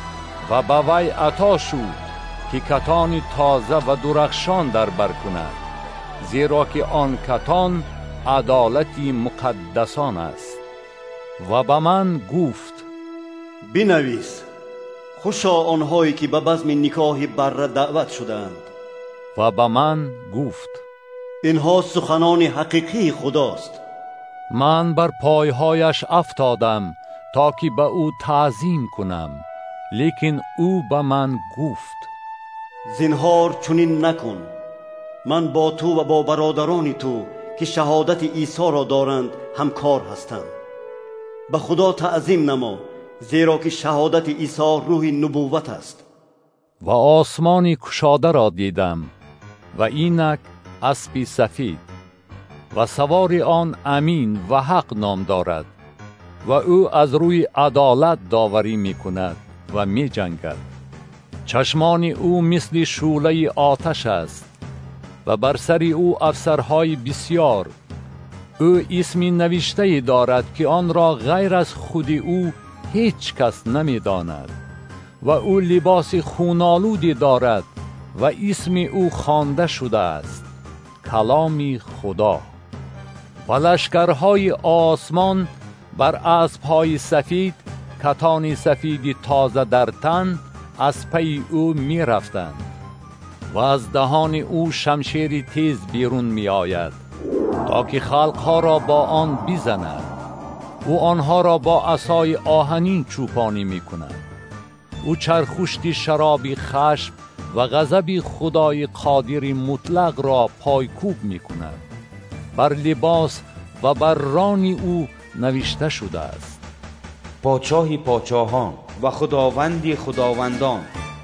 و به وی عطا شد که کتان تازه و درخشان در بر کند، زیرا که آن کتان عدالتی مقدسان است. و به من گفت بنویس خوشا آنهایی که به بزم نکاح بره دعوت شدند. و به من گفت اینها سخنان حقیقی خداست. من بر پایهایش افتادم تا که به او تعظیم کنم، لیکن او به من گفت زنهار چنین نکن، من با تو و با برادران تو که شهادت عیسی را دارند همکار هستم. به خدا تعظیم نما، زیرا که شهادت عیسی روح نبوت است. و آسمانی گشاده را دیدم و اینک اسبی سفید و سوار آن امین و حق نام دارد و او از روی عدالت داوری می کند و می جنگد. چشمان او مثل شعله آتش است و بر سر او افسرهای بسیار. او اسمی نوشته دارد که آن را غیر از خود او هیچ کس نمی داند و او لباس خونالودی دارد و اسم او خوانده شده است کلام خدا. و لشکرهای آسمان بر اسب‌های سفید، کتانی سفیدی تازه در تن از پی او می رفتند و از دهان او شمشیری تیز بیرون می آید تا که خلقها را با آن بزند. او آنها را با عصای آهنین چوپانی می کند. او چرخوشتی شرابی خشم و غضب خدای قادر مطلق را پایکوب می کند. بر لباس و بر ران او نوشته شده است: پادشاهی پادشاهان و خداوندی خداوندان.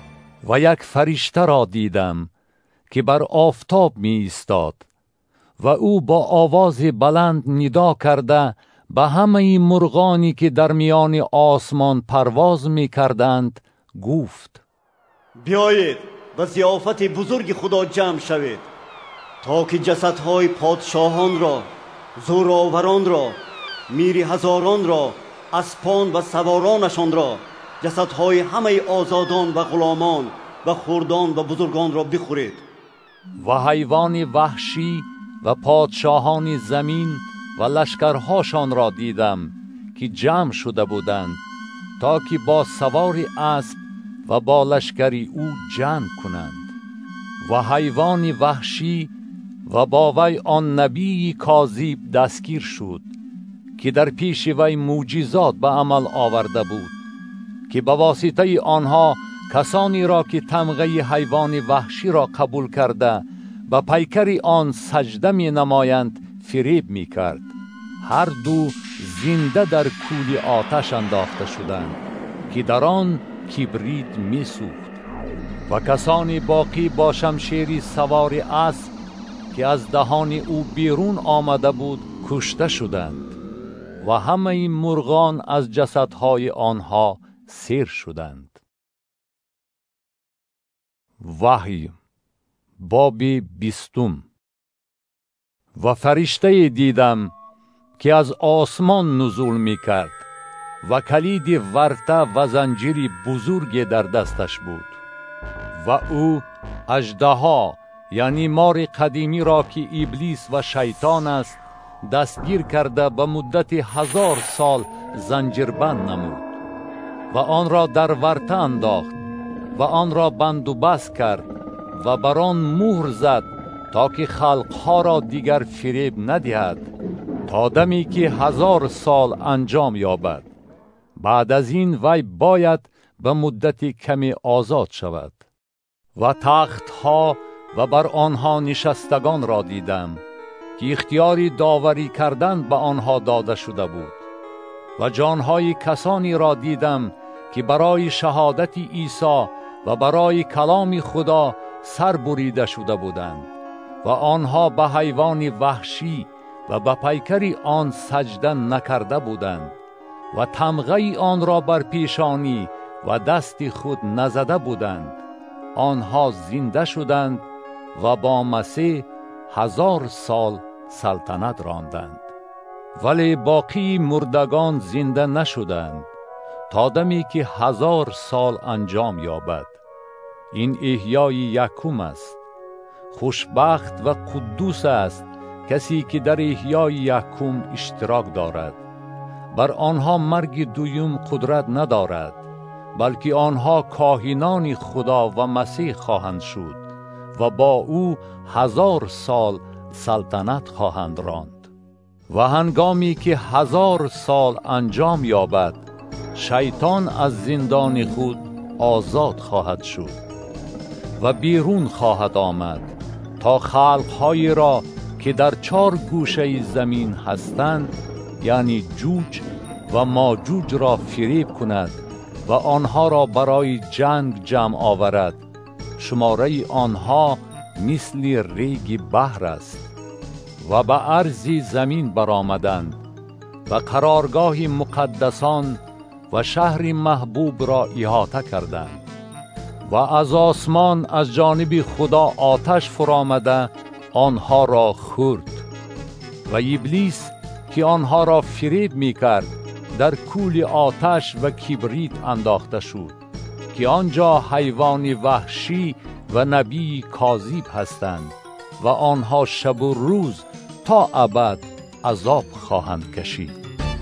و یک فرشته را دیدم که بر آفتاب می ایستاد و او با آواز بلند ندا کرده به همه مرغانی که در میان آسمان پرواز می کردند گفت: بیایید و ضیافت بزرگ خدا جمع شوید تا که جسدهای پادشاهان را، زورآوران را، میر هزاران را، اسپان و سوارانشان را، جسدهای همه آزادان و غلامان و خردان و بزرگان را بخورید. و حیوان وحشی و پادشاهان زمین و لشکرهاشان را دیدم که جمع شده بودند تا که با سوار اسب و با لشکری او جنگ کنند. و حیوان وحشی و با وی آن نبی کاذب دستگیر شد که در پیش وی معجزات به عمل آورده بود که به واسطه آنها کسانی را که تمغه حیوان وحشی را قبول کرده به پیکر آن سجده می نمایند فریب می کرد. هر دو زنده در کولی آتش انداخته شدند که در آن کبریت می سوخت. و کسانی باقی با شمشیری سوار اسب که از دهان او بیرون آمده بود کشته شدند و همه این مرغان از جسدهای آنها سیر شدند. وحی باب 20. و فرشته دیدم که از آسمان نزول می کرد و کلید ورطه و زنجیری بزرگی در دستش بود و او اژدها یعنی مار قدیمی را که ابلیس و شیطان است دستگیر کرده به مدت 1000 سال زنجیربند نمود و آن را در ورطه انداخت و آن را بند و بست کرد و بر آن مهر زد تا که خلقها را دیگر فریب ندهد تا دمی که 1000 سال انجام یابد. بعد از این وی باید به مدت کمی آزاد شود. و تختها و بر آنها نشستگان را دیدم که اختیاری داوری کردن به آنها داده شده بود و جانهای کسانی را دیدم که برای شهادت عیسی و برای کلام خدا سر بریده شده بودند و آنها به حیوان وحشی و به پیکر آن سجده نکرده بودند و تمغه آن را بر پیشانی و دست خود نزده بودند. آنها زنده شدند و با مسیح 1000 سال سلطنت راندند. ولی باقی مردگان زنده نشدند تا دمی که 1000 سال انجام یابد. این احیای یکم است. خوشبخت و قدوس است کسی که در احیای یکم اشتراک دارد. بر آنها مرگ دویم قدرت ندارد، بلکه آنها کاهنان خدا و مسیح خواهند شد و با او 1000 سال سلطنت خواهند راند. و هنگامی که 1000 سال انجام یابد شیطان از زندان خود آزاد خواهد شد و بیرون خواهد آمد تا خلقهای را که در 4 گوشه زمین هستند یعنی جوج و ماجوج را فریب کند و آنها را برای جنگ جمع آورد. شماره آنها مثل ریگ بحر است. و به عرض زمین برآمدند و قرارگاه مقدسان و شهر محبوب را احاطه کردند و از آسمان از جانب خدا آتش فرآمده آنها را خورد و ابلیس که آنها را فریب می کرد در کول آتش و کبریت انداخته شد که آنجا حیوان وحشی و نبی کاذب هستند و آنها شب و روز تا ابد عذاب خواهند کشید.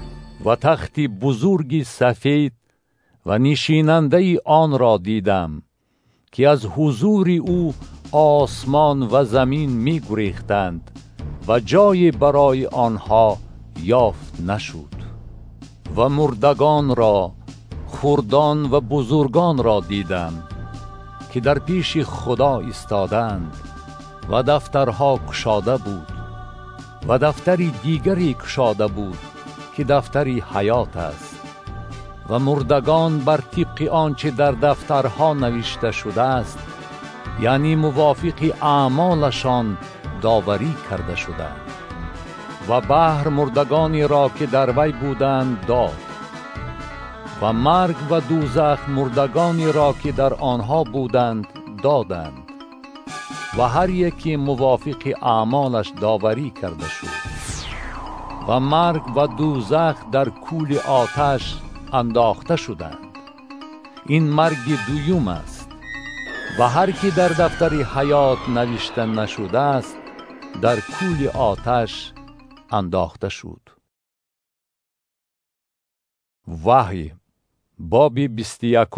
و تختی بزرگی سفید و نشیننده آن را دیدم که از حضور او آسمان و زمین می گریختند و جای برای آنها یافت نشد. و مردگان را، خردان و بزرگان را دیدم که در پیش خدا ایستادند و دفترها گشاده بود و دفتری دیگری گشاده بود که دفتری حیات است و مردگان بر طبق آنچه در دفترها نوشته شده است، یعنی موافق اعمالشان داوری کرده شدند. و بحر مردگانی را که در وی بودند داد و مرگ و دوزخ مردگانی را که در آنها بودند دادند و هر یکی موافق اعمالش داوری کرده شد. و مرگ و دوزخ در کول آتش انداخته شدند. این مرگ دویم است. و هر کی در دفتر حیات نوشته نشده است در کول آتش انداخته شد. وحی باب 21.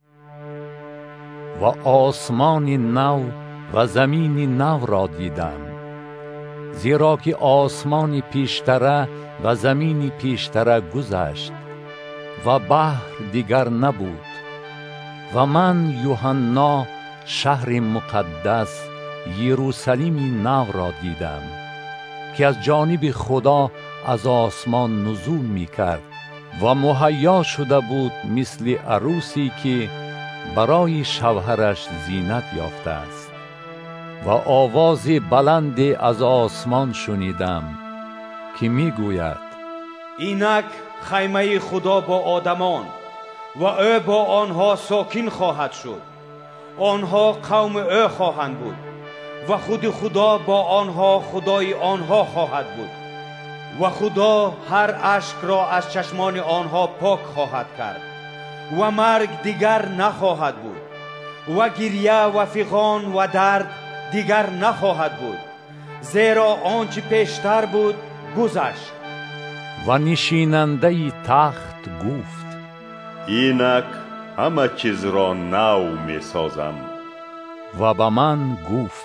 و آسمان نو و زمین نو را دیدم، زیرا که آسمان پیشتره و زمین پیشتره گذشت و بحر دیگر نبود. و من یوحنا شهر مقدس یروشلیم نو را دیدم که از جانب خدا از آسمان نزول می کرد و مهیا شده بود مثل عروسی که برای شوهرش زینت یافته است. و آواز بلند از آسمان شنیدم که می گوید: اینک خیمه خدا با آدمان و او با آنها ساکن خواهد شد. آنها قوم او خواهند بود و خود خدا با آنها خدای آنها خواهد بود. و خدا هر اشک را از چشمان آنها پاک خواهد کرد و مرگ دیگر نخواهد بود و گریه و فغان و درد دیگر نخواهد بود، زیرا آنچه پیشتر بود گذشت. و نشیننده تخت گفت: اینک همه چیز را نو می سازم. و به من گفت: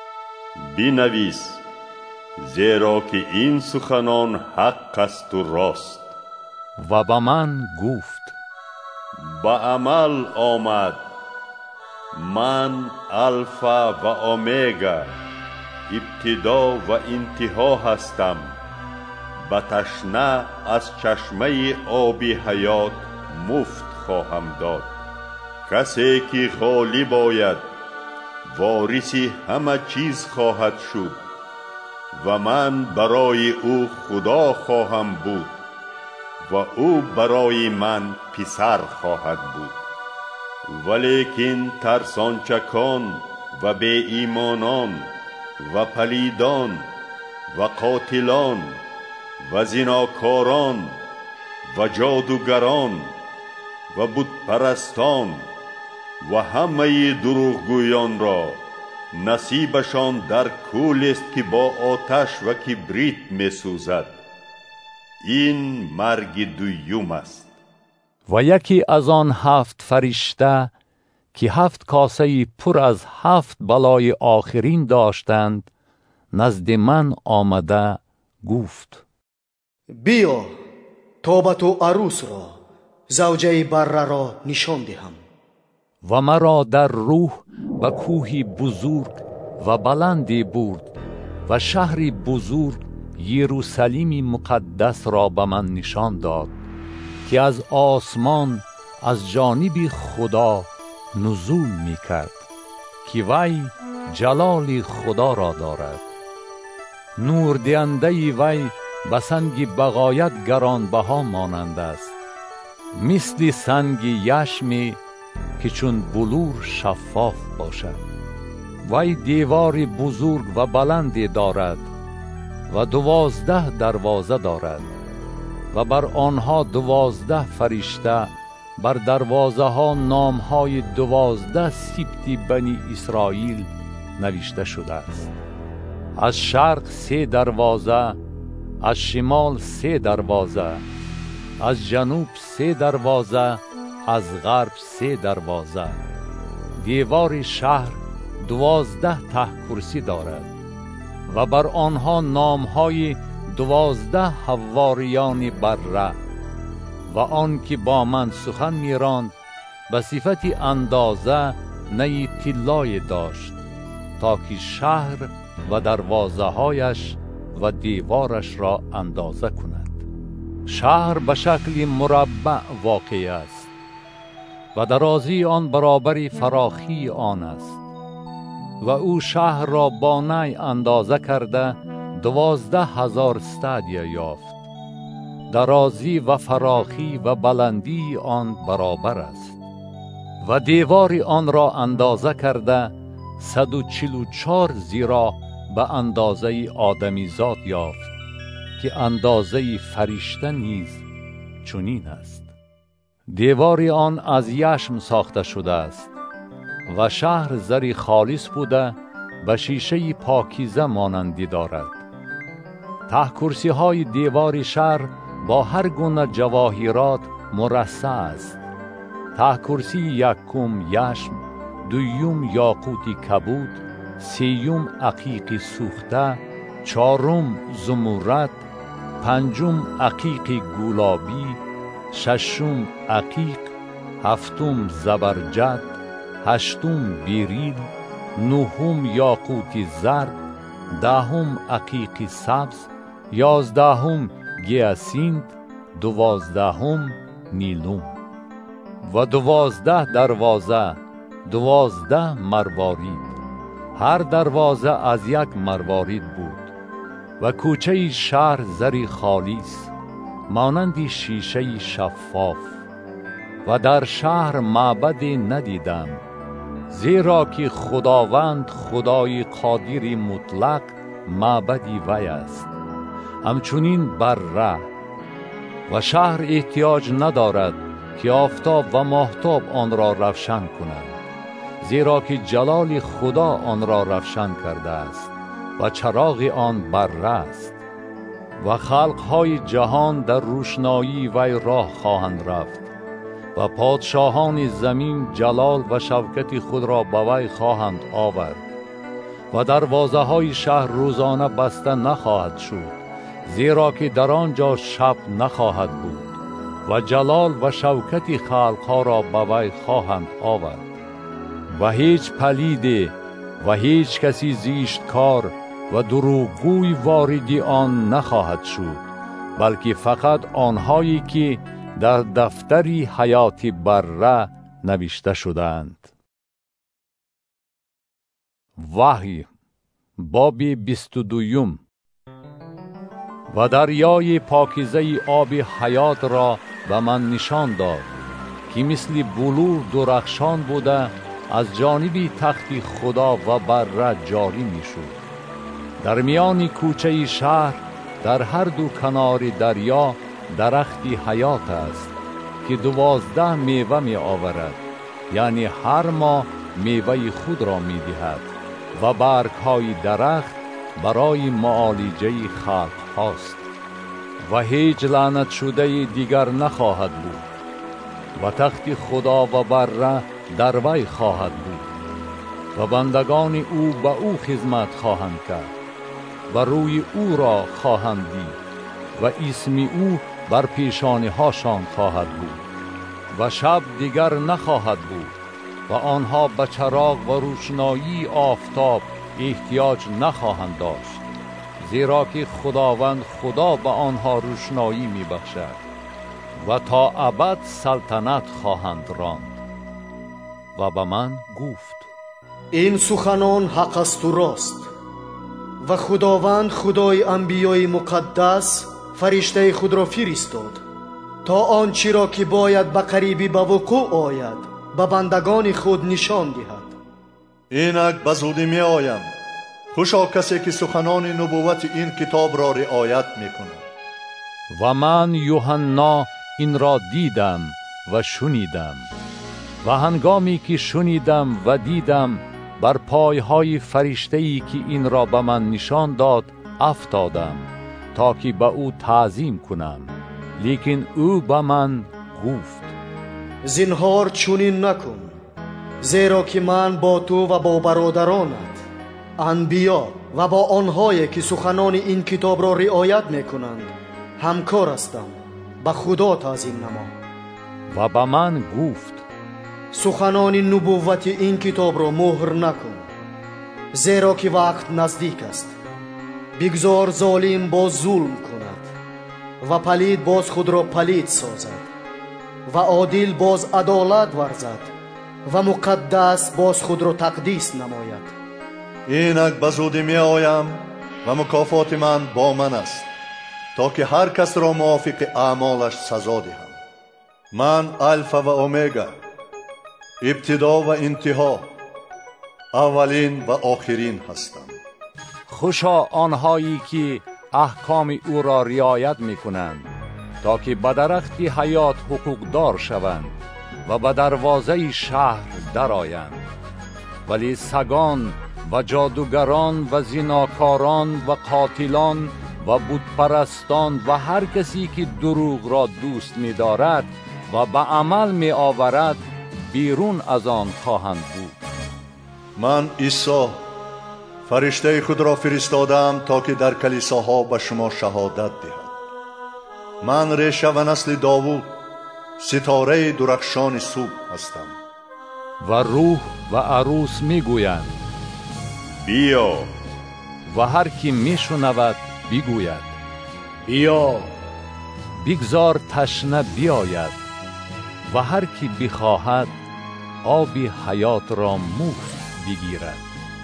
بنویس، زیرا که این سخنان حق است و راست. و به من گفت: به عمل آمد. من الفا و اومگا، ابتدا و انتها هستم. به تشنه از چشمه آب حیات مفت خواهم داد. کسی که غالب آید وارث همه چیز خواهد شد و من برای او خدا خواهم بود و او برای من پسر خواهد بود. ولیکن ترسانچکان و بی ایمانان و پلیدان و قاتلان و زناکاران و جادوگران و بت پرستان و همه دروغگویان را نصیبشان در کول است که با آتش و کبریت می سوزد. این مرگ دویم است. و یکی از آن 7 فرشته که 7 کاسه پر از 7 بلای آخرین داشتند نزد من آمده گفت: بیا تا به تو عروس را، زوجه بره را نشان دهم. و مرا در روح و کوهی بزرگ و بلندی برد و شهری بزرگ یروشلیم مقدس را به من نشان داد که از آسمان از جانب خدا نزول می کرد که وی جلال خدا را دارد. نور دهنده وی به سنگ بغایت گرانبها مانند است، مثل سنگ یشمی که چون بلور شفاف باشد. وی دیوار بزرگ و بلندی دارد و 12 دروازه دارد و بر آنها 12 فرشته بر دروازه ها نام های 12 سبط بنی اسرائیل نوشته شده است. از شرق 3 دروازه، از شمال 3 دروازه، از جنوب 3 دروازه، از غرب 3 دروازه. دیوار شهر 12 ته کرسی دارد و بر آنها نامهای 12 حواریان بره. و آن که با من سخن میراند به صفت اندازه نی طلای داشت، تا که شهر و دروازه هایش و دیوارش را اندازه کند. شهر به شکل مربع واقع است و درازی آن برابر فراخی آن است. و او شهر را با نی اندازه کرده 12,000 استادیه یافت. درازی و فراخی و بلندی آن برابر است. و دیوار آن را اندازه کرده 144 زیرا به اندازه آدمیزاد یافت، که اندازه فرشته نیز چنین است. دیوار آن از یشم ساخته شده است و شهر زری خالص بوده به شیشه پاکیزه مانندی دارد. ته کرسی های دیوار شهر با هر گونه جواهرات مرصع است. ته کرسی یکم یشم، دویم یاقوت کبود، سیوم عقیق سوخته، چهارم زمرد، پنجم عقیق گلابی، ششم عقیق، هفتم زبرجد، هشتم بیریل، نهم یاقوت زرد، دهم عقیق سبز، 11 گیاسینت، 12 نیلوم. و 12 دروازه، 12 مروارید. هر دروازه از یک مروارید بود. و کوچه شهر زری خالص مانند شیشه شفاف. و در شهر معبدی ندیدم، زیرا که خداوند خدای قادر مطلق معبدی وی است، همچنین بره. و شهر احتیاج ندارد که آفتاب و ماهتاب آن را روشن کنند، زیرا که جلال خدا آن را روشن کرده است و چراغ آن بره است. و خلقهای جهان در روشنایی وی راه خواهند رفت و پادشاهان زمین جلال و شوکت خود را به وی خواهند آورد. و دروازه های شهر روزانه بسته نخواهد شد، زیرا که در آنجا شب نخواهد بود و جلال و شوکت خلقها را به وی خواهند آورد. و هیچ پلیده و هیچ کسی زیشت کار و دروغگوی واردی آن نخواهد شد، بلکه فقط آنهایی که در دفتری حیات بره نوشته شدند. وحی باب 22. و دریای پاکیزه آب حیات را به من نشان داد، که مثل بلور درخشان بوده از جانب تخت خدا و بره جاری می شد. در میان کوچه شهر در هر دو کنار دریا درختی حیات است که 12 میوه می آورد، یعنی هر ماه میوه خود را می دهد و برگ های درخت برای معالجه خلق هاست. و هیچ لعنت شده دیگر نخواهد بود و تخت خدا و بره در وی خواهد بود و بندگان او به او خدمت خواهند کرد و روی او را خواهند دید و اسم او بر پیشانی هاشان خواهد بود. و شب دیگر نخواهد بود و آنها به چراغ و روشنایی آفتاب احتیاج نخواهند داشت، زیرا که خداوند خدا به آنها روشنایی می بخشد و تا ابد سلطنت خواهند راند. و به من گفت: این سخنان حق است و راست. و خداوند خدای انبیای مقدس فرشته خود را فرستاد تا آنچه را که باید به قریبی به وقوع آید به بندگان خود نشان دهد. اینک به زودی می آیم. خوشا کسی که سخنان نبوت این کتاب را رعایت می کند. و من یوحنا این را دیدم و شنیدم. و هنگامی که شنیدم و دیدم، بر پایهای فرشته‌ای که این را به من نشان داد افتادم تا که به او تعظیم کنم. لیکن او به من گفت زنهار چنین نکن، زیرا که من با تو و با برادرانت انبیا و با آنهایی که سخنان این کتاب را رعایت میکنند همکار هستم. به خدا تعظیم نما. و به من گفت سخنان نبوت این کتاب را مهر نکن، زیرا که وقت نزدیک است. بگذار ظالم باز ظلم کند و پلید باز خود را پلید سازد و عادل باز عدالت ورزد و مقدس باز خود را تقدیس نماید. اینک به زودی می آیم و مکافات من با من است، تا که هر کس را موافق اعمالش سزا دهم. من الفا و اومگا، ابتدا و انتها، اولین و آخرین هستم. خوشا آنهایی که احکام او را رعایت می کنند، تا که به درخت حیات حقوقدار شوند و به دروازه شهر درآیند. ولی سگان و جادوگران و زناکاران و قاتلان و بتپرستان و هر کسی که دروغ را دوست می دارد و به عمل می آورد بیرون از آن خواهند بود. من عیسی فرشته خود را فرستادم تا که در کلیساها به شما شهادت دهد. من ریشه و نسل داوود، ستاره درخشان صبح هستم. و روح و عروس می گویند بیا. و هر کی می شنود بگوید بیا. بگذار تشنه بیاید و هر کی بخواهد آب حیات را مفت بگیرد.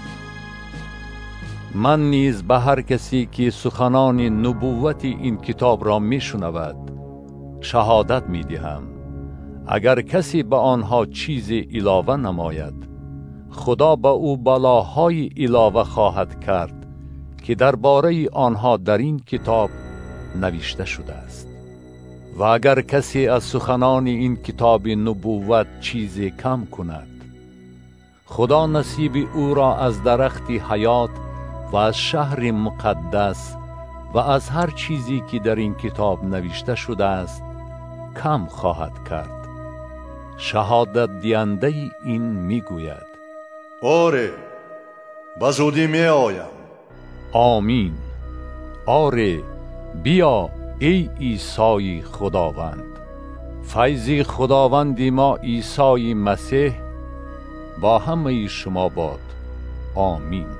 من نیز به هر کسی که سخنان نبوت این کتاب را می شنود شهادت می دهم، اگر کسی به آنها چیز علاوه نماید، خدا به او بلاهای علاوه خواهد کرد که درباره آنها در این کتاب نوشته شده است. و اگر کسی از سخنان این کتاب نبوت چیزی کم کند، خدا نصیب او را از درخت حیات و از شهر مقدس و از هر چیزی که در این کتاب نوشته شده است کم خواهد کرد. شهادت دهنده این میگوید آره، به زودی می آیم. آمین. آره، بیا ای عیسی خداوند. فیض خداوند ما عیسی مسیح با همه شما باد. آمین.